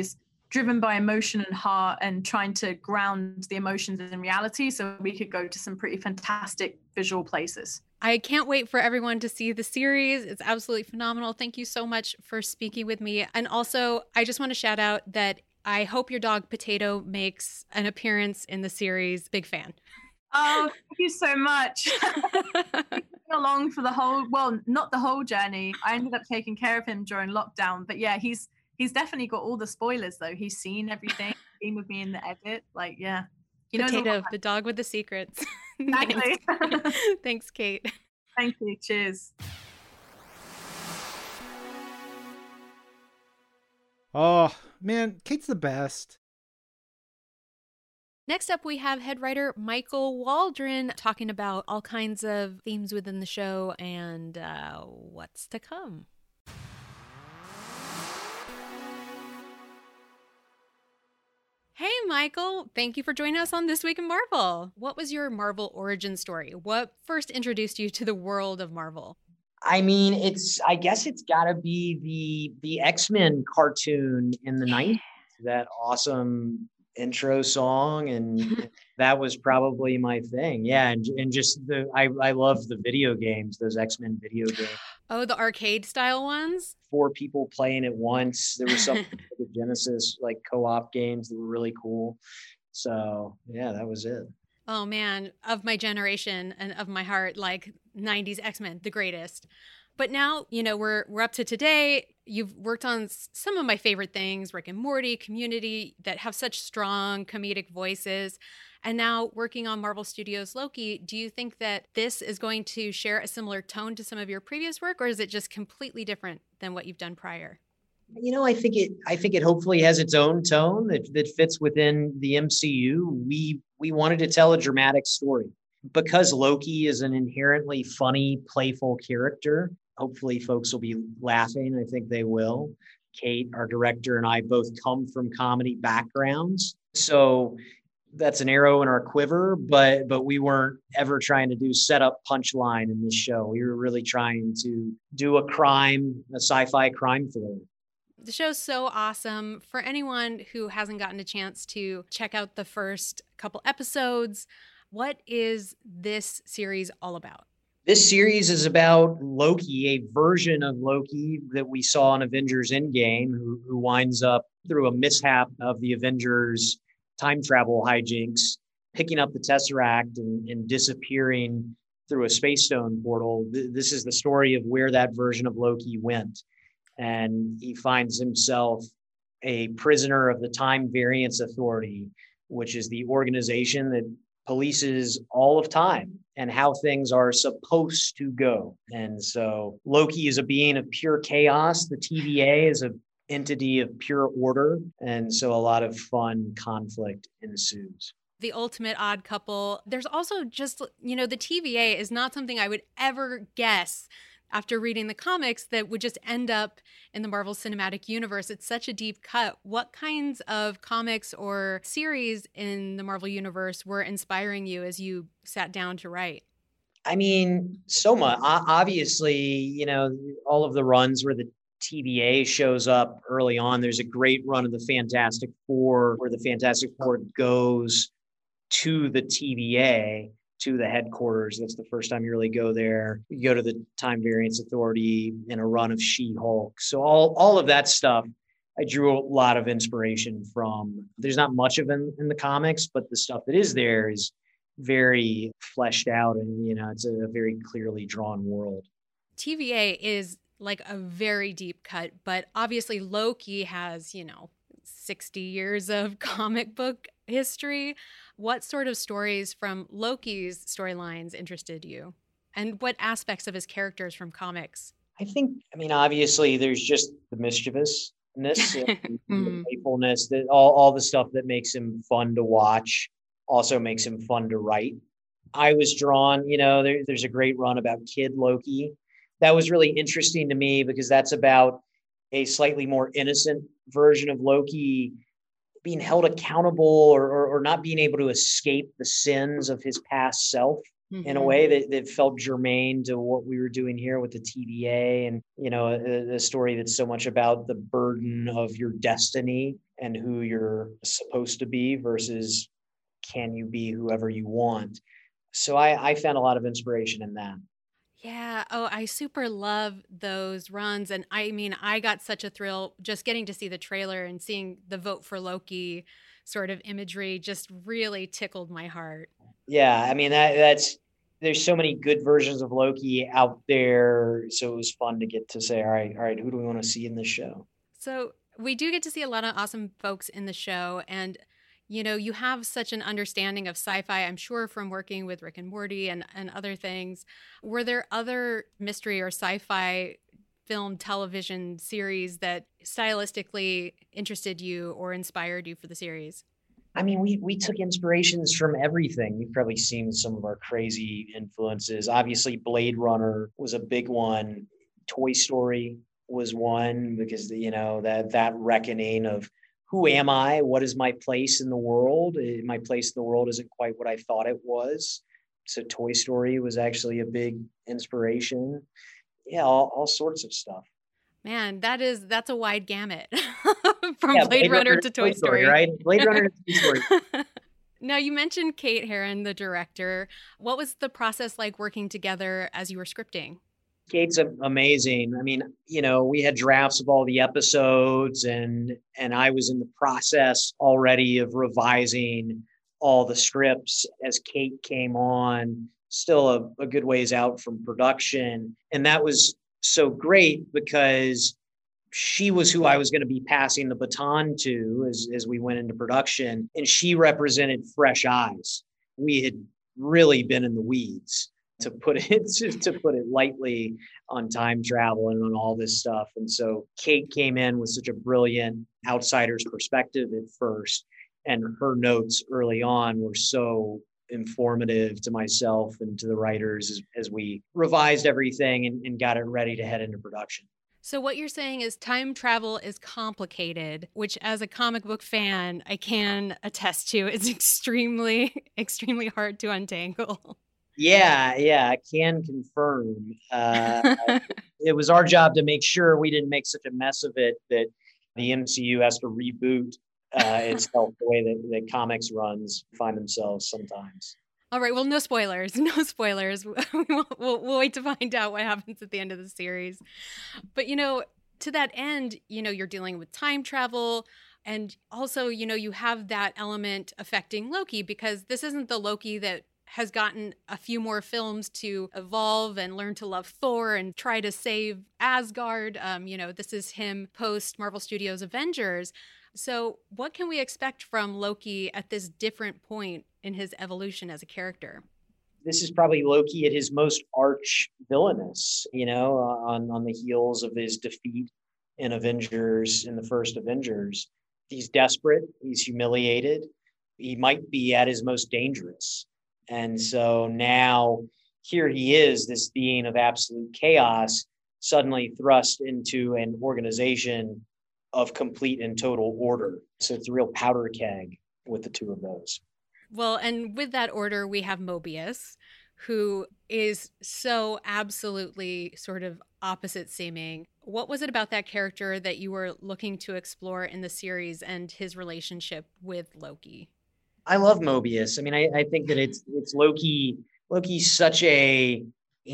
driven by emotion and heart and trying to ground the emotions in reality so we could go to some pretty fantastic visual places. I can't wait for everyone to see the series. It's absolutely phenomenal. Thank you so much for speaking with me. And also, I just want to shout out that I hope your dog Potato makes an appearance in the series. Big fan. Oh, thank you so much. Along for the whole, well, not the whole journey. I ended up taking care of him during lockdown. But yeah, he's he's definitely got all the spoilers though. He's seen everything, been with me in the edit. Like, yeah. He knows Potato, the dog with the secrets. Exactly. Thanks. Thanks, Kate. Thank you. Cheers. Oh, man, Kate's the best. Next up, we have head writer Michael Waldron talking about all kinds of themes within the show and uh, what's to come. Hey, Michael. Thank you for joining us on This Week in Marvel. What was your Marvel origin story? What first introduced you to the world of Marvel? I mean, it's, I guess it's got to be the the X-Men cartoon in the nineties, that awesome intro song, and that was probably my thing. Yeah, and and just the I I love the video games, those X-Men video games. Oh, the arcade style ones? Four people playing at once. There was some the Genesis like co-op games that were really cool. So yeah, that was it. Oh man, of my generation and of my heart, like nineties X-Men, the greatest. But now, you know, we're we're up to today. You've worked on some of my favorite things, Rick and Morty, Community, that have such strong comedic voices. And now working on Marvel Studios Loki, do you think that this is going to share a similar tone to some of your previous work, or is it just completely different than what you've done prior? You know, I think it I think it hopefully has its own tone that, that fits within the M C U. We we wanted to tell a dramatic story. Because Loki is an inherently funny, playful character, hopefully folks will be laughing. I think they will. Kate, our director, and I both come from comedy backgrounds. So that's an arrow in our quiver, but but we weren't ever trying to do setup punchline in this show. We were really trying to do a crime, a sci-fi crime thriller. The show's so awesome. For anyone who hasn't gotten a chance to check out the first couple episodes, what is this series all about? This series is about Loki, a version of Loki that we saw in Avengers Endgame, who, who winds up through a mishap of the Avengers time travel hijinks, picking up the Tesseract and, and disappearing through a space stone portal. This is the story of where that version of Loki went. And he finds himself a prisoner of the Time Variance Authority, which is the organization that polices all of time and how things are supposed to go. And so Loki is a being of pure chaos. The T V A is an entity of pure order. And so a lot of fun conflict ensues. The ultimate odd couple. There's also just, you know, the T V A is not something I would ever guess after reading the comics that would just end up in the Marvel Cinematic Universe. It's such a deep cut. What kinds of comics or series in the Marvel Universe were inspiring you as you sat down to write? I mean, so much. Obviously, you know, all of the runs where the T V A shows up early on. There's a great run of the Fantastic Four where the Fantastic Four goes to the T V A, to the headquarters. That's the first time you really go there. You go to the Time Variance Authority in a run of She-Hulk. So all, all of that stuff, I drew a lot of inspiration from. There's not much of it in, in the comics, but the stuff that is there is very fleshed out, and, you know, it's a, a very clearly drawn world. T V A is like a very deep cut, but obviously Loki has, you know, sixty years of comic book history. What sort of stories from Loki's storylines interested you? And what aspects of his characters from comics? I think, I mean, obviously there's just the mischievousness, and the playfulness, that all, all the stuff that makes him fun to watch also makes him fun to write. I was drawn, you know, there, there's a great run about Kid Loki. That was really interesting to me because that's about a slightly more innocent version of Loki being held accountable or, or, or not being able to escape the sins of his past self. mm-hmm. in a way that, that felt germane to what we were doing here with the T V A, and, you know, a, a story that's so much about the burden of your destiny and who you're supposed to be versus can you be whoever you want. So I, I found a lot of inspiration in that. Yeah. Oh, I super love those runs. And I mean, I got such a thrill just getting to see the trailer and seeing the Vote for Loki sort of imagery just really tickled my heart. Yeah. I mean, that that's, there's so many good versions of Loki out there. So it was fun to get to say, all right, all right, who do we want to see in this show? So we do get to see a lot of awesome folks in the show. And you know, you have such an understanding of sci-fi, I'm sure, from working with Rick and Morty and, and other things. Were there other mystery or sci-fi film, television series that stylistically interested you or inspired you for the series? I mean, we we took inspirations from everything. You've probably seen some of our crazy influences. Obviously, Blade Runner was a big one. Toy Story was one because, you know, that that reckoning of who am I? What is my place in the world? My place in the world isn't quite what I thought it was. So Toy Story was actually a big inspiration. Yeah, all, all sorts of stuff. Man, that is, that's a wide gamut from yeah, Blade, Blade Runner, Runner to Toy, Toy Story. Story, right? Blade Runner to Toy Story. Now, you mentioned Kate Herron, the director. What was the process like working together as you were scripting? Kate's amazing. I mean, you know, we had drafts of all the episodes and and I was in the process already of revising all the scripts as Kate came on, still a, a good ways out from production. And that was so great because she was who I was going to be passing the baton to as, as we went into production. And she represented fresh eyes. We had really been in the weeds, to put it to, to put it lightly, on time travel and on all this stuff. And so Kate came in with such a brilliant outsider's perspective at first, and her notes early on were so informative to myself and to the writers as, as we revised everything and, and got it ready to head into production. So what you're saying is time travel is complicated, which as a comic book fan, I can attest to. It's extremely, extremely hard to untangle. Yeah, yeah, I can confirm. Uh, it was our job to make sure we didn't make such a mess of it that the M C U has to reboot uh, itself the way that, that comics runs find themselves sometimes. All right, well, no spoilers, no spoilers. we'll, we'll, we'll wait to find out what happens at the end of the series. But, you know, to that end, you know, you're dealing with time travel. And also, you know, you have that element affecting Loki, because this isn't the Loki that has gotten a few more films to evolve and learn to love Thor and try to save Asgard. Um, you know, this is him post Marvel Studios Avengers. So what can we expect from Loki at this different point in his evolution as a character? This is probably Loki at his most arch villainous, you know, on, on the heels of his defeat in Avengers, in the first Avengers. He's desperate. He's humiliated. He might be at his most dangerous. And so now here he is, this being of absolute chaos, suddenly thrust into an organization of complete and total order. So it's a real powder keg with the two of those. Well, and with that order, we have Mobius, who is so absolutely sort of opposite seeming. What was it about that character that you were looking to explore in the series and his relationship with Loki? I love Mobius. I mean, I, I think that it's it's Loki. Loki's such a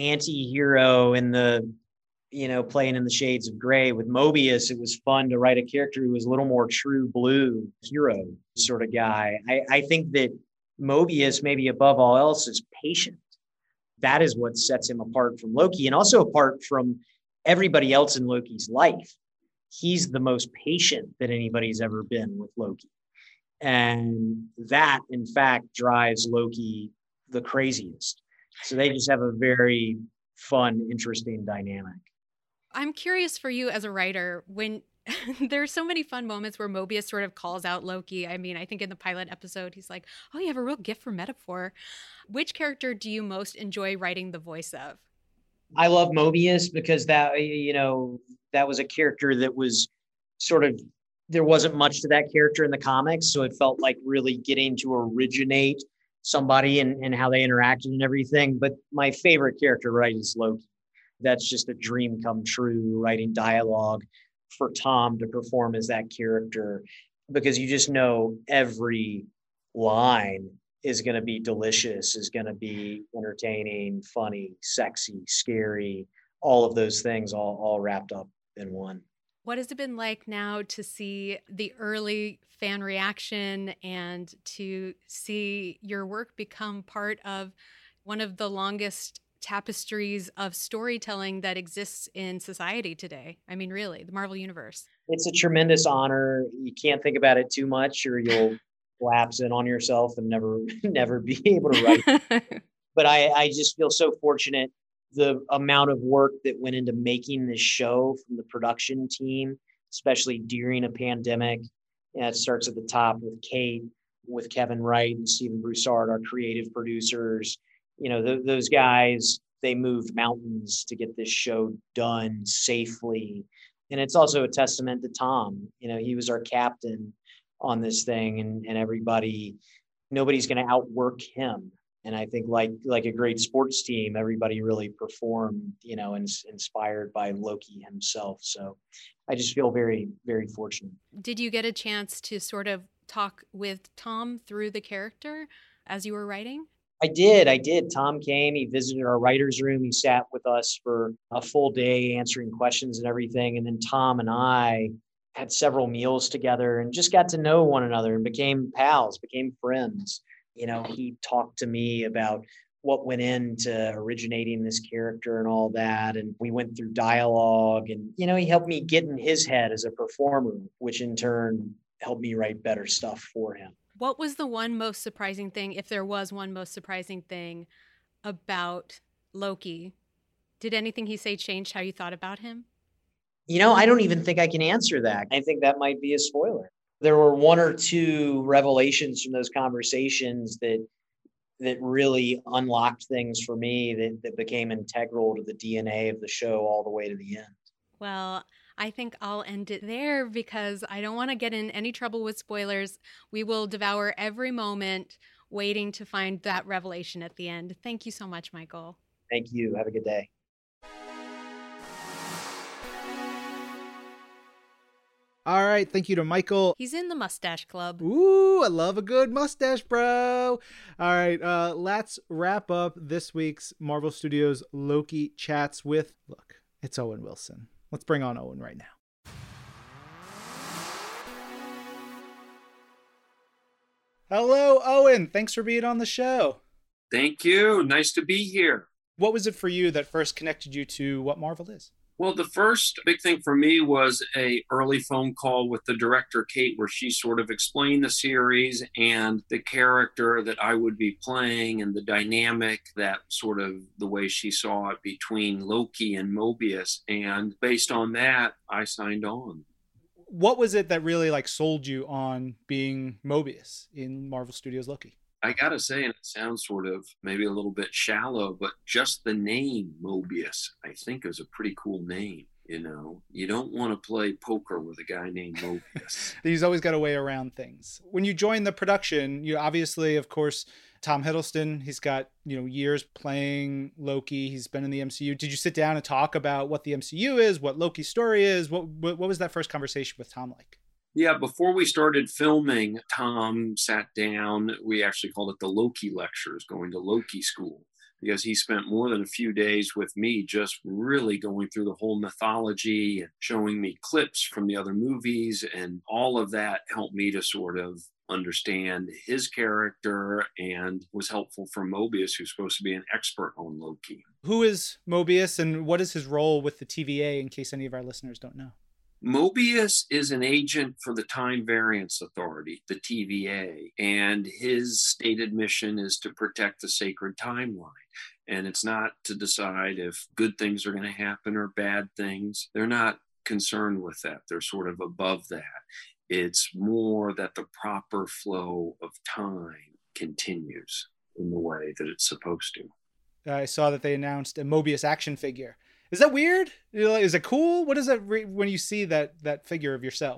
anti-hero in the, you know, playing in the shades of gray. With Mobius, it was fun to write a character who was a little more true blue hero sort of guy. I, I think that Mobius, maybe above all else, is patient. That is what sets him apart from Loki, and also apart from everybody else in Loki's life. He's the most patient that anybody's ever been with Loki. And that, in fact, drives Loki the craziest. So they just have a very fun, interesting dynamic. I'm curious for you as a writer, when there's so many fun moments where Mobius sort of calls out Loki. I mean, I think in the pilot episode, he's like, oh, you have a real gift for metaphor. Which character do you most enjoy writing the voice of? I love Mobius because that, you know, that was a character that was sort of, there wasn't much to that character in the comics. So it felt like really getting to originate somebody and, and how they interacted and everything. But my favorite character, right, is Loki. That's just a dream come true, writing dialogue for Tom to perform as that character, because you just know every line is going to be delicious, is going to be entertaining, funny, sexy, scary, all of those things all, all wrapped up in one. What has it been like now to see the early fan reaction and to see your work become part of one of the longest tapestries of storytelling that exists in society today? I mean, really, the Marvel Universe. It's a tremendous honor. You can't think about it too much or you'll collapse in on yourself and never, never be able to write. But I, I just feel so fortunate. The amount of work that went into making this show from the production team, especially during a pandemic. And it starts at the top with Kate, with Kevin Wright and Stephen Broussard, our creative producers. You know, th- those guys, they moved mountains to get this show done safely. And it's also a testament to Tom. You know, he was our captain on this thing, and, and everybody, nobody's going to outwork him. And I think like like a great sports team, everybody really performed, you know, and inspired by Loki himself. So I just feel very, very fortunate. Did you get a chance to sort of talk with Tom through the character as you were writing? I did. I did. Tom came. He visited our writer's room. He sat with us for a full day answering questions and everything. And then Tom and I had several meals together and just got to know one another and became pals, became friends. You know, he talked to me about what went into originating this character and all that. And we went through dialogue and, you know, he helped me get in his head as a performer, which in turn helped me write better stuff for him. What was the one most surprising thing, if there was one most surprising thing about Loki? Did anything he say change how you thought about him? You know, I don't even think I can answer that. I think that might be a spoiler. There were one or two revelations from those conversations that that really unlocked things for me that, that became integral to the D N A of the show all the way to the end. Well, I think I'll end it there because I don't want to get in any trouble with spoilers. We will devour every moment waiting to find that revelation at the end. Thank you so much, Michael. Thank you. Have a good day. All right, thank you to Michael. He's in the Mustache Club. Ooh, I love a good mustache, bro. All right, uh, let's wrap up this week's Marvel Studios Loki Chats with, look, it's Owen Wilson. Let's bring on Owen right now. Hello, Owen. Thanks for being on the show. Thank you. Nice to be here. What was it for you that first connected you to what Marvel is? Well, the first big thing for me was a early phone call with the director, Kate, where she sort of explained the series and the character that I would be playing and the dynamic, that sort of the way she saw it between Loki and Mobius. And based on that, I signed on. What was it that really like sold you on being Mobius in Marvel Studios Loki? I gotta say, and it sounds sort of maybe a little bit shallow, but just the name Mobius, I think, is a pretty cool name. You know, you don't want to play poker with a guy named Mobius. He's always got a way around things. When you joined the production, you obviously, of course, Tom Hiddleston, he's got, you know, years playing Loki. He's been in the M C U. Did you sit down and talk about what the M C U is, what Loki's story is? What what, what was that first conversation with Tom like? Yeah, before we started filming, Tom sat down. We actually called it the Loki lectures, going to Loki school, because he spent more than a few days with me just really going through the whole mythology and showing me clips from the other movies. And all of that helped me to sort of understand his character and was helpful for Mobius, who's supposed to be an expert on Loki. Who is Mobius and what is his role with the T V A, in case any of our listeners don't know? Mobius is an agent for the Time Variance Authority, the T V A, and his stated mission is to protect the sacred timeline. And it's not to decide if good things are going to happen or bad things. They're not concerned with that. They're sort of above that. It's more that the proper flow of time continues in the way that it's supposed to. I saw that they announced a Mobius action figure. Is that weird? Is it cool? What is that re- when you see that that figure of yourself?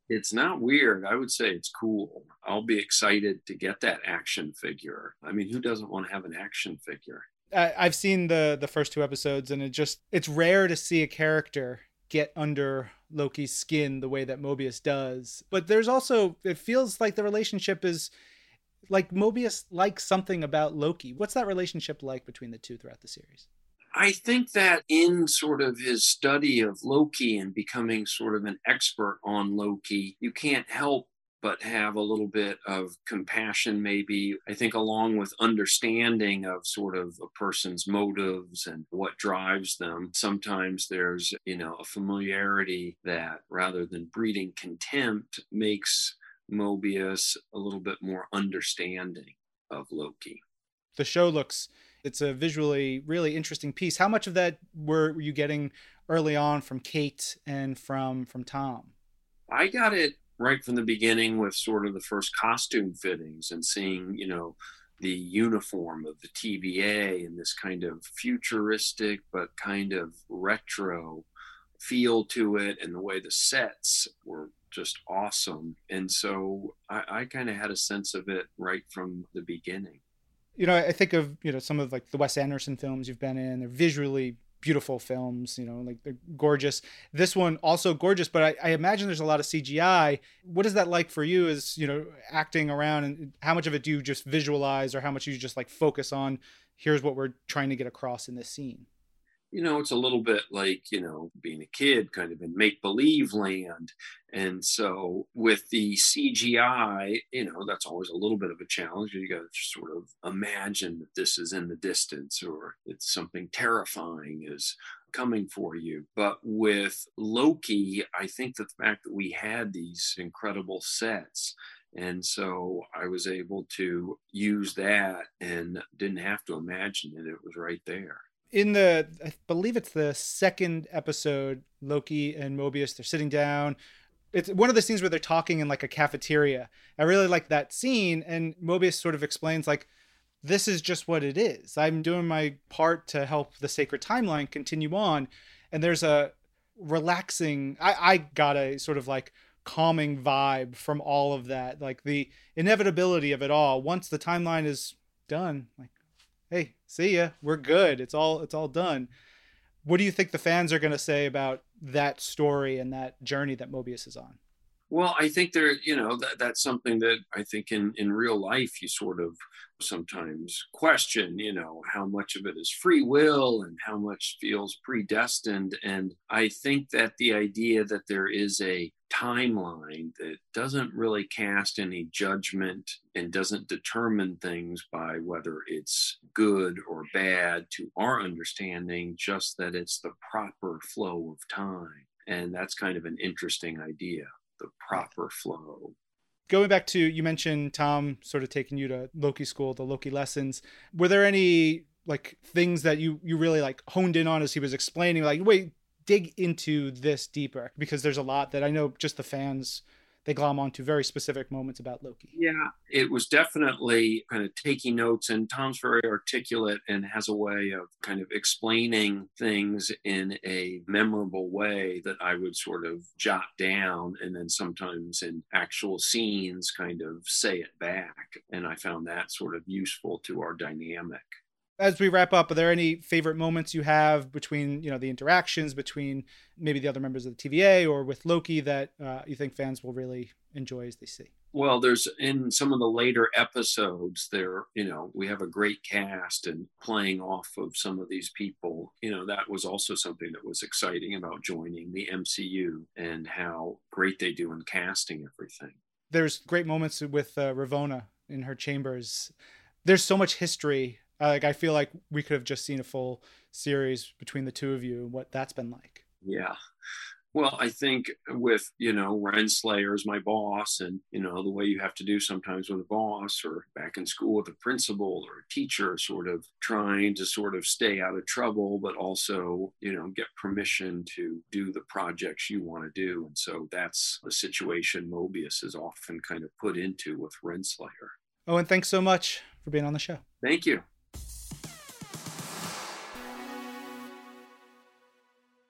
It's not weird. I would say it's cool. I'll be excited to get that action figure. I mean, who doesn't want to have an action figure? I, I've seen the the first two episodes, and it just it's rare to see a character get under Loki's skin the way that Mobius does. But there's also, it feels like the relationship is like Mobius likes something about Loki. What's that relationship like between the two throughout the series? I think that in sort of his study of Loki and becoming sort of an expert on Loki, you can't help but have a little bit of compassion, maybe, I think, along with understanding of sort of a person's motives and what drives them. Sometimes there's, you know, a familiarity that rather than breeding contempt makes Mobius a little bit more understanding of Loki. The show looks, it's a visually really interesting piece. How much of that were you getting early on from Kate and from from Tom? I got it right from the beginning with sort of the first costume fittings and seeing, you know, the uniform of the T V A and this kind of futuristic but kind of retro feel to it, and the way the sets were just awesome. And so I, I kind of had a sense of it right from the beginning. You know, I think of, you know, some of like the Wes Anderson films you've been in. They're visually beautiful films, you know, like they're gorgeous. This one also gorgeous, but I, I imagine there's a lot of C G I. What is that like for you as, you know, acting around, and how much of it do you just visualize, or how much you just like focus on, here's what we're trying to get across in this scene? You know, it's a little bit like, you know, being a kid kind of in make-believe land. And so with the C G I, you know, that's always a little bit of a challenge. You got to just sort of imagine that this is in the distance, or that something terrifying is coming for you. But with Loki, I think that the fact that we had these incredible sets, and so I was able to use that and didn't have to imagine it. It was right there. In the, I believe it's the second episode, Loki and Mobius, they're sitting down. It's one of the scenes where they're talking in like a cafeteria. I really like that scene. And Mobius sort of explains like, this is just what it is. I'm doing my part to help the sacred timeline continue on. And there's a relaxing, I, I got a sort of like calming vibe from all of that. Like the inevitability of it all. Once the timeline is done, like, hey, see ya. We're good. It's all it's all done. What do you think the fans are going to say about that story and that journey that Mobius is on? Well, I think there, you know, that that's something that I think in, in real life you sort of sometimes question, you know, how much of it is free will and how much feels predestined. And I think that the idea that there is a timeline that doesn't really cast any judgment and doesn't determine things by whether it's good or bad to our understanding, just that it's the proper flow of time. And that's kind of an interesting idea. The proper flow. Going back to, you mentioned Tom sort of taking you to Loki school, the Loki lessons. Were there any like things that you, you really like honed in on as he was explaining, like, wait, dig into this deeper? Because there's a lot that I know just the fans, they glom onto very specific moments about Loki. Yeah, it was definitely kind of taking notes, and Tom's very articulate and has a way of kind of explaining things in a memorable way that I would sort of jot down, and then sometimes in actual scenes kind of say it back. And I found that sort of useful to our dynamic. As we wrap up, are there any favorite moments you have between, you know, the interactions between maybe the other members of the T V A or with Loki that uh, you think fans will really enjoy as they see? Well, there's in some of the later episodes there, you know, we have a great cast, and playing off of some of these people, you know, that was also something that was exciting about joining the M C U and how great they do in casting everything. There's great moments with uh, Ravonna in her chambers. There's so much history. Uh, like, I feel like we could have just seen a full series between the two of you and what that's been like. Yeah. Well, I think with, you know, Renslayer is my boss, and, you know, the way you have to do sometimes with a boss, or back in school with a principal or a teacher, sort of trying to sort of stay out of trouble, but also, you know, get permission to do the projects you want to do. And so that's the situation Mobius is often kind of put into with Renslayer. Oh, and thanks so much for being on the show. Thank you.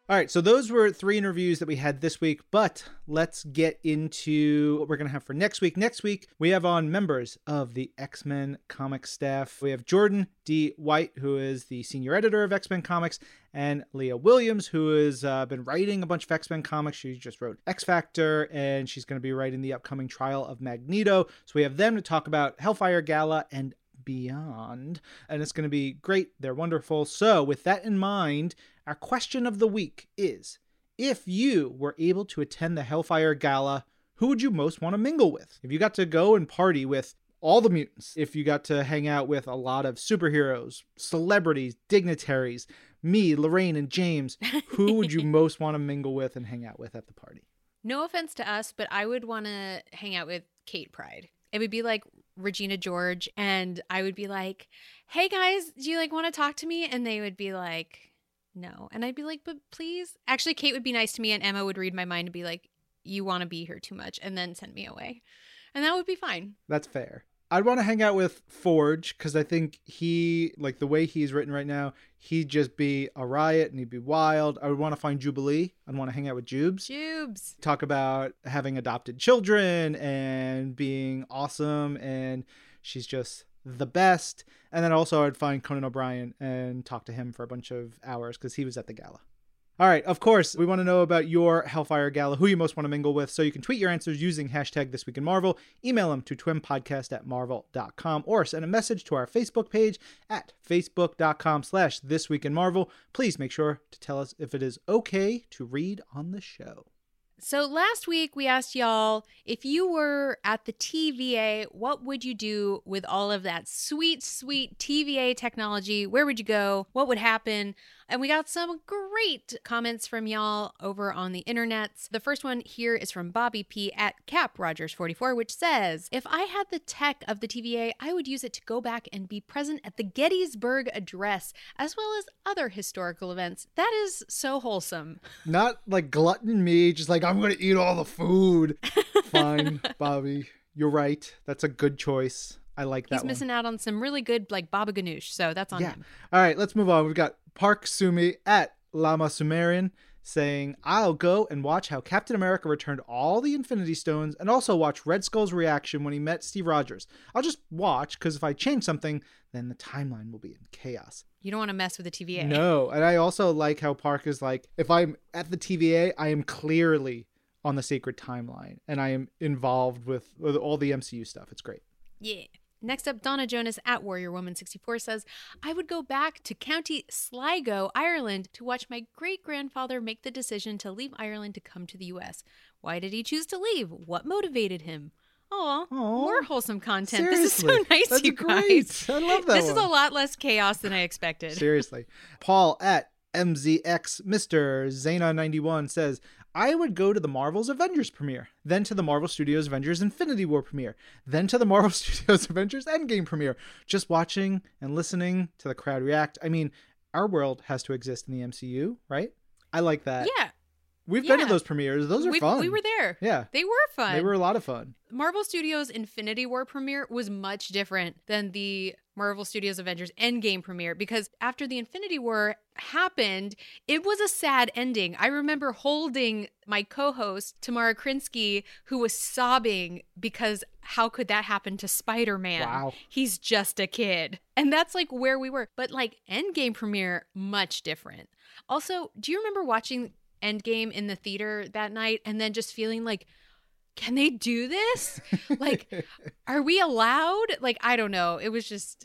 All right, so those were three interviews that we had this week, but let's get into what we're going to have for next week. Next week, we have on members of the X-Men Comics staff. We have Jordan D. White, who is the senior editor of X-Men Comics, and Leah Williams, who has uh, been writing a bunch of X-Men comics. She just wrote X-Factor, and she's going to be writing the upcoming Trial of Magneto. So we have them to talk about Hellfire Gala and beyond, and it's going to be great. They're wonderful. So with that in mind, our question of the week is, if you were able to attend the Hellfire Gala, who would you most want to mingle with? If you got to go and party with all the mutants, if you got to hang out with a lot of superheroes, celebrities, dignitaries, me, Lorraine, and James, who would you most want to mingle with and hang out with at the party? No offense to us, but I would want to hang out with Kate Pryde. It would be like Regina George, and I would be like, hey guys, do you like want to talk to me? And they would be like, no. And I'd be like, but please. Actually, Kate would be nice to me, and Emma would read my mind and be like, you want to be here too much, and then send me away. And that would be fine. That's fair. I'd want to hang out with Forge, because I think he, like the way he's written right now, he'd just be a riot and he'd be wild. I would want to find Jubilee. I'd want to hang out with Jubes. Jubes. Talk about having adopted children and being awesome, and she's just the best. And then also I'd find Conan O'Brien and talk to him for a bunch of hours because he was at the gala. All right, of course, we want to know about your Hellfire Gala, who you most want to mingle with, so you can tweet your answers using hashtag This Week in Marvel, email them to twimpodcast at marvel dot com, or send a message to our Facebook page at facebook.com slash This Week in Marvel. Please make sure to tell us if it is okay to read on the show. So last week we asked y'all, if you were at the T V A, what would you do with all of that sweet, sweet T V A technology? Where would you go? What would happen? And we got some great comments from y'all over on the internets. The first one here is from Bobby P at Cap Rogers forty-four, which says, if I had the tech of the T V A, I would use it to go back and be present at the Gettysburg Address, as well as other historical events. That is so wholesome. Not like glutton me, just like, I'm going to eat all the food. Fine, Bobby. You're right. That's a good choice. I like that He's missing one. out on some really good, like, Baba Ganoush, so that's on yeah. him. All right, let's move on. We've got Park Sumi at Lama Sumerian saying, I'll go and watch how Captain America returned all the Infinity Stones and also watch Red Skull's reaction when he met Steve Rogers. I'll just watch, because if I change something, then the timeline will be in chaos. You don't want to mess with the T V A. No, and I also like how Park is like, if I'm at the T V A, I am clearly on the sacred timeline, and I am involved with, with all the M C U stuff. It's great. Yeah. Next up, Donna Jonas at Warrior Woman sixty-four says, I would go back to County Sligo, Ireland, to watch my great-grandfather make the decision to leave Ireland to come to the U S. Why did he choose to leave? What motivated him? Aw, more wholesome content. Seriously. This is so nice, That's you great. guys. I love that This one. is a lot less chaos than I expected. Seriously. Paul at M Z X Mister Zana ninety-one says, I would go to the Marvel's Avengers premiere, then to the Marvel Studios Avengers Infinity War premiere, then to the Marvel Studios Avengers Endgame premiere, just watching and listening to the crowd react. I mean, our world has to exist in the M C U, right? I like that. Yeah. We've yeah. been to those premieres. Those are we, fun. We were there. Yeah. They were fun. They were a lot of fun. Marvel Studios Infinity War premiere was much different than the Marvel Studios Avengers Endgame premiere, because after the Infinity War happened, it was a sad ending. I remember holding my co-host, Tamara Krinsky, who was sobbing because how could that happen to Spider-Man? Wow. He's just a kid. And that's like where we were. But like Endgame premiere, much different. Also, do you remember watching Endgame in the theater that night and then just feeling like, can they do this? Like, are we allowed? Like, I don't know. It was just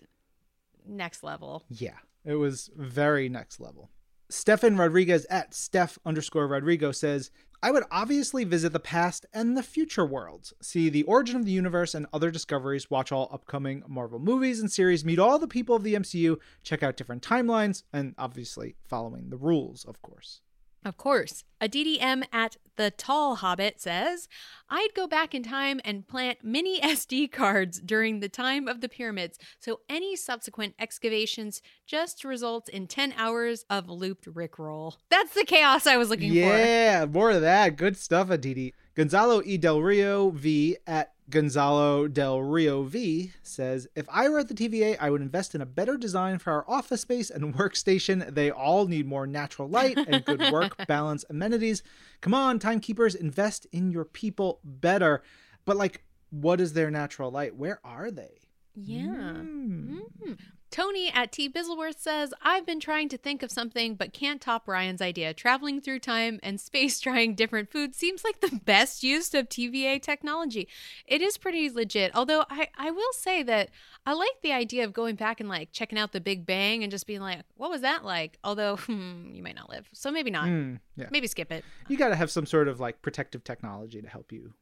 next level. Yeah, it was very next level. Stefan Rodriguez at Steph underscore Rodrigo says, I would obviously visit the past and the future worlds, see the origin of the universe and other discoveries, watch all upcoming Marvel movies and series, meet all the people of the M C U, check out different timelines, and obviously following the rules, of course. Of course. Aditi M at The Tall Hobbit says, I'd go back in time and plant mini S D cards during the time of the pyramids, so any subsequent excavations just results in ten hours of looped Rickroll. That's the chaos I was looking yeah, for. Yeah, more of that. Good stuff, Aditi. Gonzalo E. Del Rio V at Gonzalo Del Rio V says, if I were at the T V A, I would invest in a better design for our office space and workstation. They all need more natural light and good work balance amenities. Come on, timekeepers, invest in your people better. But like, what is their natural light? Where are they? Yeah. Mm. Mm. Tony at T Bizzleworth says, I've been trying to think of something, but can't top Ryan's idea. Traveling through time and space, trying different foods seems like the best use of T V A technology. It is pretty legit. Although I, I will say that I like the idea of going back and like checking out the Big Bang and just being like, what was that like? Although hmm, you might not live. So maybe not. Mm, yeah. Maybe skip it. You got to have some sort of like protective technology to help you.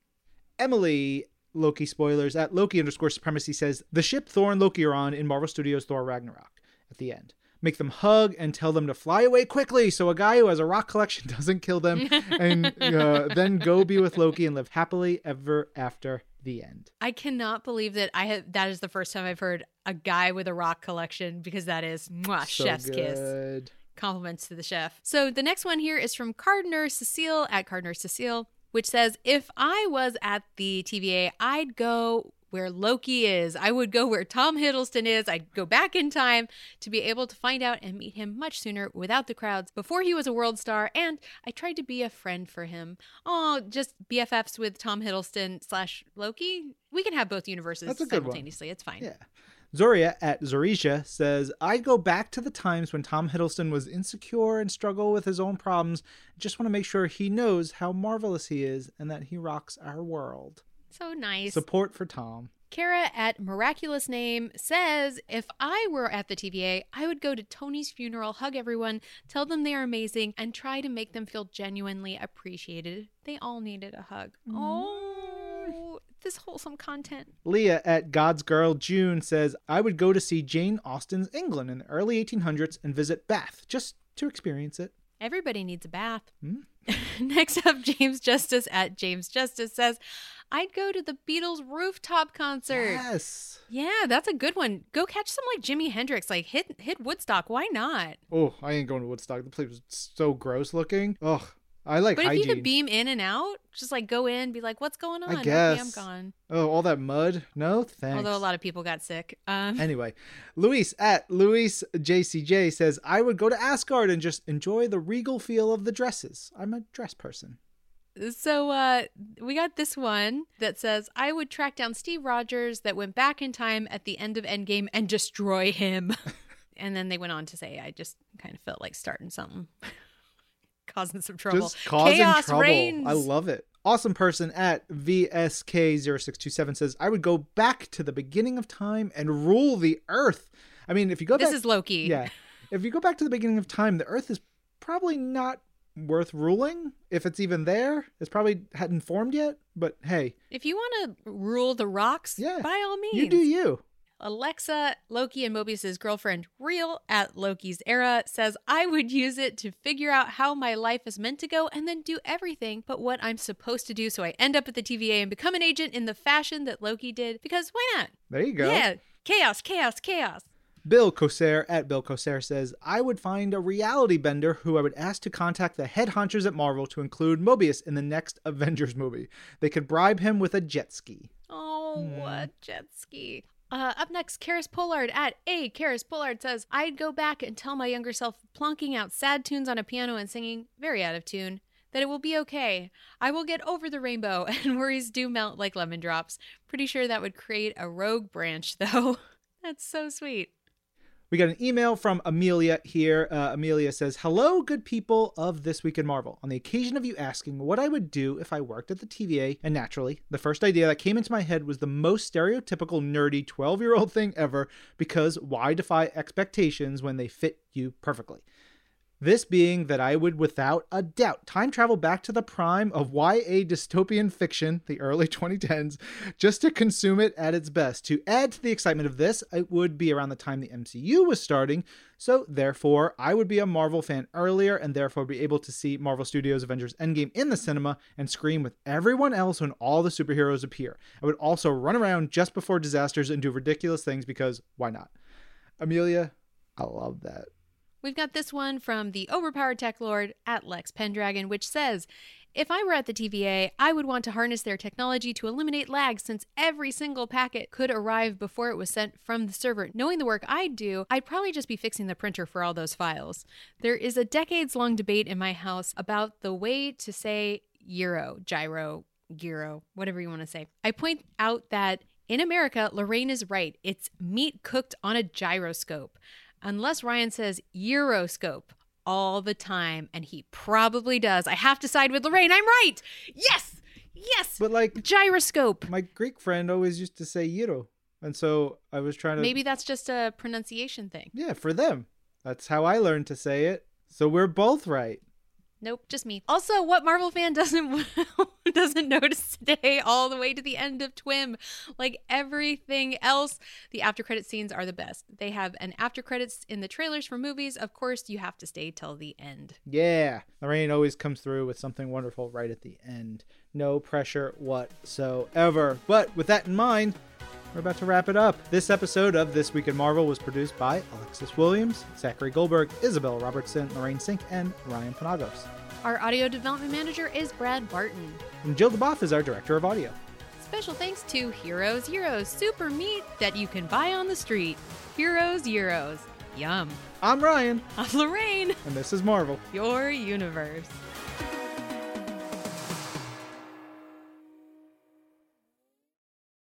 Emily Loki spoilers at Loki underscore supremacy says, the ship Thor and Loki are on in Marvel Studios Thor Ragnarok at the end. Make them hug and tell them to fly away quickly so a guy who has a rock collection doesn't kill them, and uh, then go be with Loki and live happily ever after the end. I cannot believe that I have that is the first time I've heard a guy with a rock collection, because that is mwah, So chef's good. kiss. Compliments to the chef. So the next one here is from Cardinal Cecile at Cardinal Cecile, which says, if I was at the T V A, I'd go where Loki is. I would go where Tom Hiddleston is. I'd go back in time to be able to find out and meet him much sooner without the crowds, before he was a world star, and I tried to be a friend for him. Oh, just B F Fs with Tom Hiddleston slash Loki. We can have both universes That's a good one. simultaneously. It's fine. Yeah. Zoria at Zorisha says, I'd go back to the times when Tom Hiddleston was insecure and struggle with his own problems. Just want to make sure he knows how marvelous he is and that he rocks our world. So nice. Support for Tom. Kara at Miraculous Name says, if I were at the T V A, I would go to Tony's funeral, hug everyone, tell them they are amazing, and try to make them feel genuinely appreciated. They all needed a hug. Mm. Oh, this wholesome content. Leah at God's Girl June says, I would go to see Jane Austen's England in the early eighteen hundreds and visit Bath just to experience it. Everybody needs a bath. Hmm? Next up, James Justice at James Justice says, I'd go to the Beatles rooftop concert. Yes. Yeah, that's a good one. Go catch some like Jimi Hendrix, like hit hit Woodstock. Why not? Oh, I ain't going to Woodstock. The place was so gross looking. Ugh. I like But hygiene. if you could beam in and out, just like go in, be like, what's going on? I guess. Okay, I'm gone. Oh, all that mud? No, thanks. Although a lot of people got sick. Um, Anyway, Luis at Luis J C J says, I would go to Asgard and just enjoy the regal feel of the dresses. I'm a dress person. So uh, we got this one that says, I would track down Steve Rogers that went back in time at the end of Endgame and destroy him. And then they went on to say, I just kind of felt like starting something. Causing some trouble. Just causing Chaos trouble. reigns. I love it. Awesome person at V S K zero six two seven says, I would go back to the beginning of time and rule the earth. I mean, if you go This back... is Loki. Yeah. If you go back to the beginning of time, the earth is probably not worth ruling. If it's even there, it's probably hadn't formed yet. But hey. If you want to rule the rocks, yeah, by all means. You do you. Alexa, Loki and Mobius's girlfriend, Real at Loki's Era, says, I would use it to figure out how my life is meant to go and then do everything but what I'm supposed to do, so I end up at the T V A and become an agent in the fashion that Loki did, because why not? There you go. Yeah, chaos, chaos, chaos. Bill Cosair at Bill Cosair says, I would find a reality bender who I would ask to contact the head honchos at Marvel to include Mobius in the next Avengers movie. They could bribe him with a jet ski. Oh, mm. a jet ski. Uh, up next, Karis Pollard at A. Karis Pollard says, I'd go back and tell my younger self plonking out sad tunes on a piano and singing, very out of tune, that it will be okay. I will get over the rainbow and worries do melt like lemon drops. Pretty sure that would create a rogue branch, though. That's so sweet. We got an email from Amelia here. Uh, Amelia says, hello, good people of This Week in Marvel. On the occasion of you asking what I would do if I worked at the T V A, and naturally, the first idea that came into my head was the most stereotypical nerdy twelve-year-old thing ever, because why defy expectations when they fit you perfectly? This being that I would, without a doubt, time travel back to the prime of Y A dystopian fiction, the early twenty tens, just to consume it at its best. To add to the excitement of this, it would be around the time the M C U was starting, so therefore I would be a Marvel fan earlier and therefore be able to see Marvel Studios' Avengers Endgame in the cinema and scream with everyone else when all the superheroes appear. I would also run around just before disasters and do ridiculous things because why not? Amelia, I love that. We've got this one from the overpowered tech lord at Lex Pendragon, which says, If I were at the T V A, I would want to harness their technology to eliminate lag since every single packet could arrive before it was sent from the server. Knowing the work I do, I'd probably just be fixing the printer for all those files. There is a decades-long debate in my house about the way to say gyro, gyro, gyro, whatever you want to say. I point out that in America, Lorraine is right. It's meat cooked on a gyroscope. Unless Ryan says Euroscope all the time, and he probably does. I have to side with Lorraine. I'm right. Yes. Yes. But like gyroscope. My Greek friend always used to say gyro. And so I was trying to... Maybe that's just a pronunciation thing. Yeah, for them. That's how I learned to say it. So we're both right. Nope, just me. Also, what Marvel fan doesn't doesn't notice today all the way to the end of Twim? Like everything else, the after credit scenes are the best. They have an after credits in the trailers for movies. Of course, you have to stay till the end. Yeah, Lorraine always comes through with something wonderful right at the end. No pressure whatsoever. But with that in mind, we're about to wrap it up. This episode of This Week in Marvel was produced by Alexis Williams, Zachary Goldberg, Isabel Robertson, Lorraine Sink, and Ryan Panagos. Our audio development manager is Brad Barton. And Jill DeBoff is our director of audio. Special thanks to Heroes Euros, super meat that you can buy on the street. Heroes Euros. Yum. I'm Ryan. I'm Lorraine. And this is Marvel, your universe.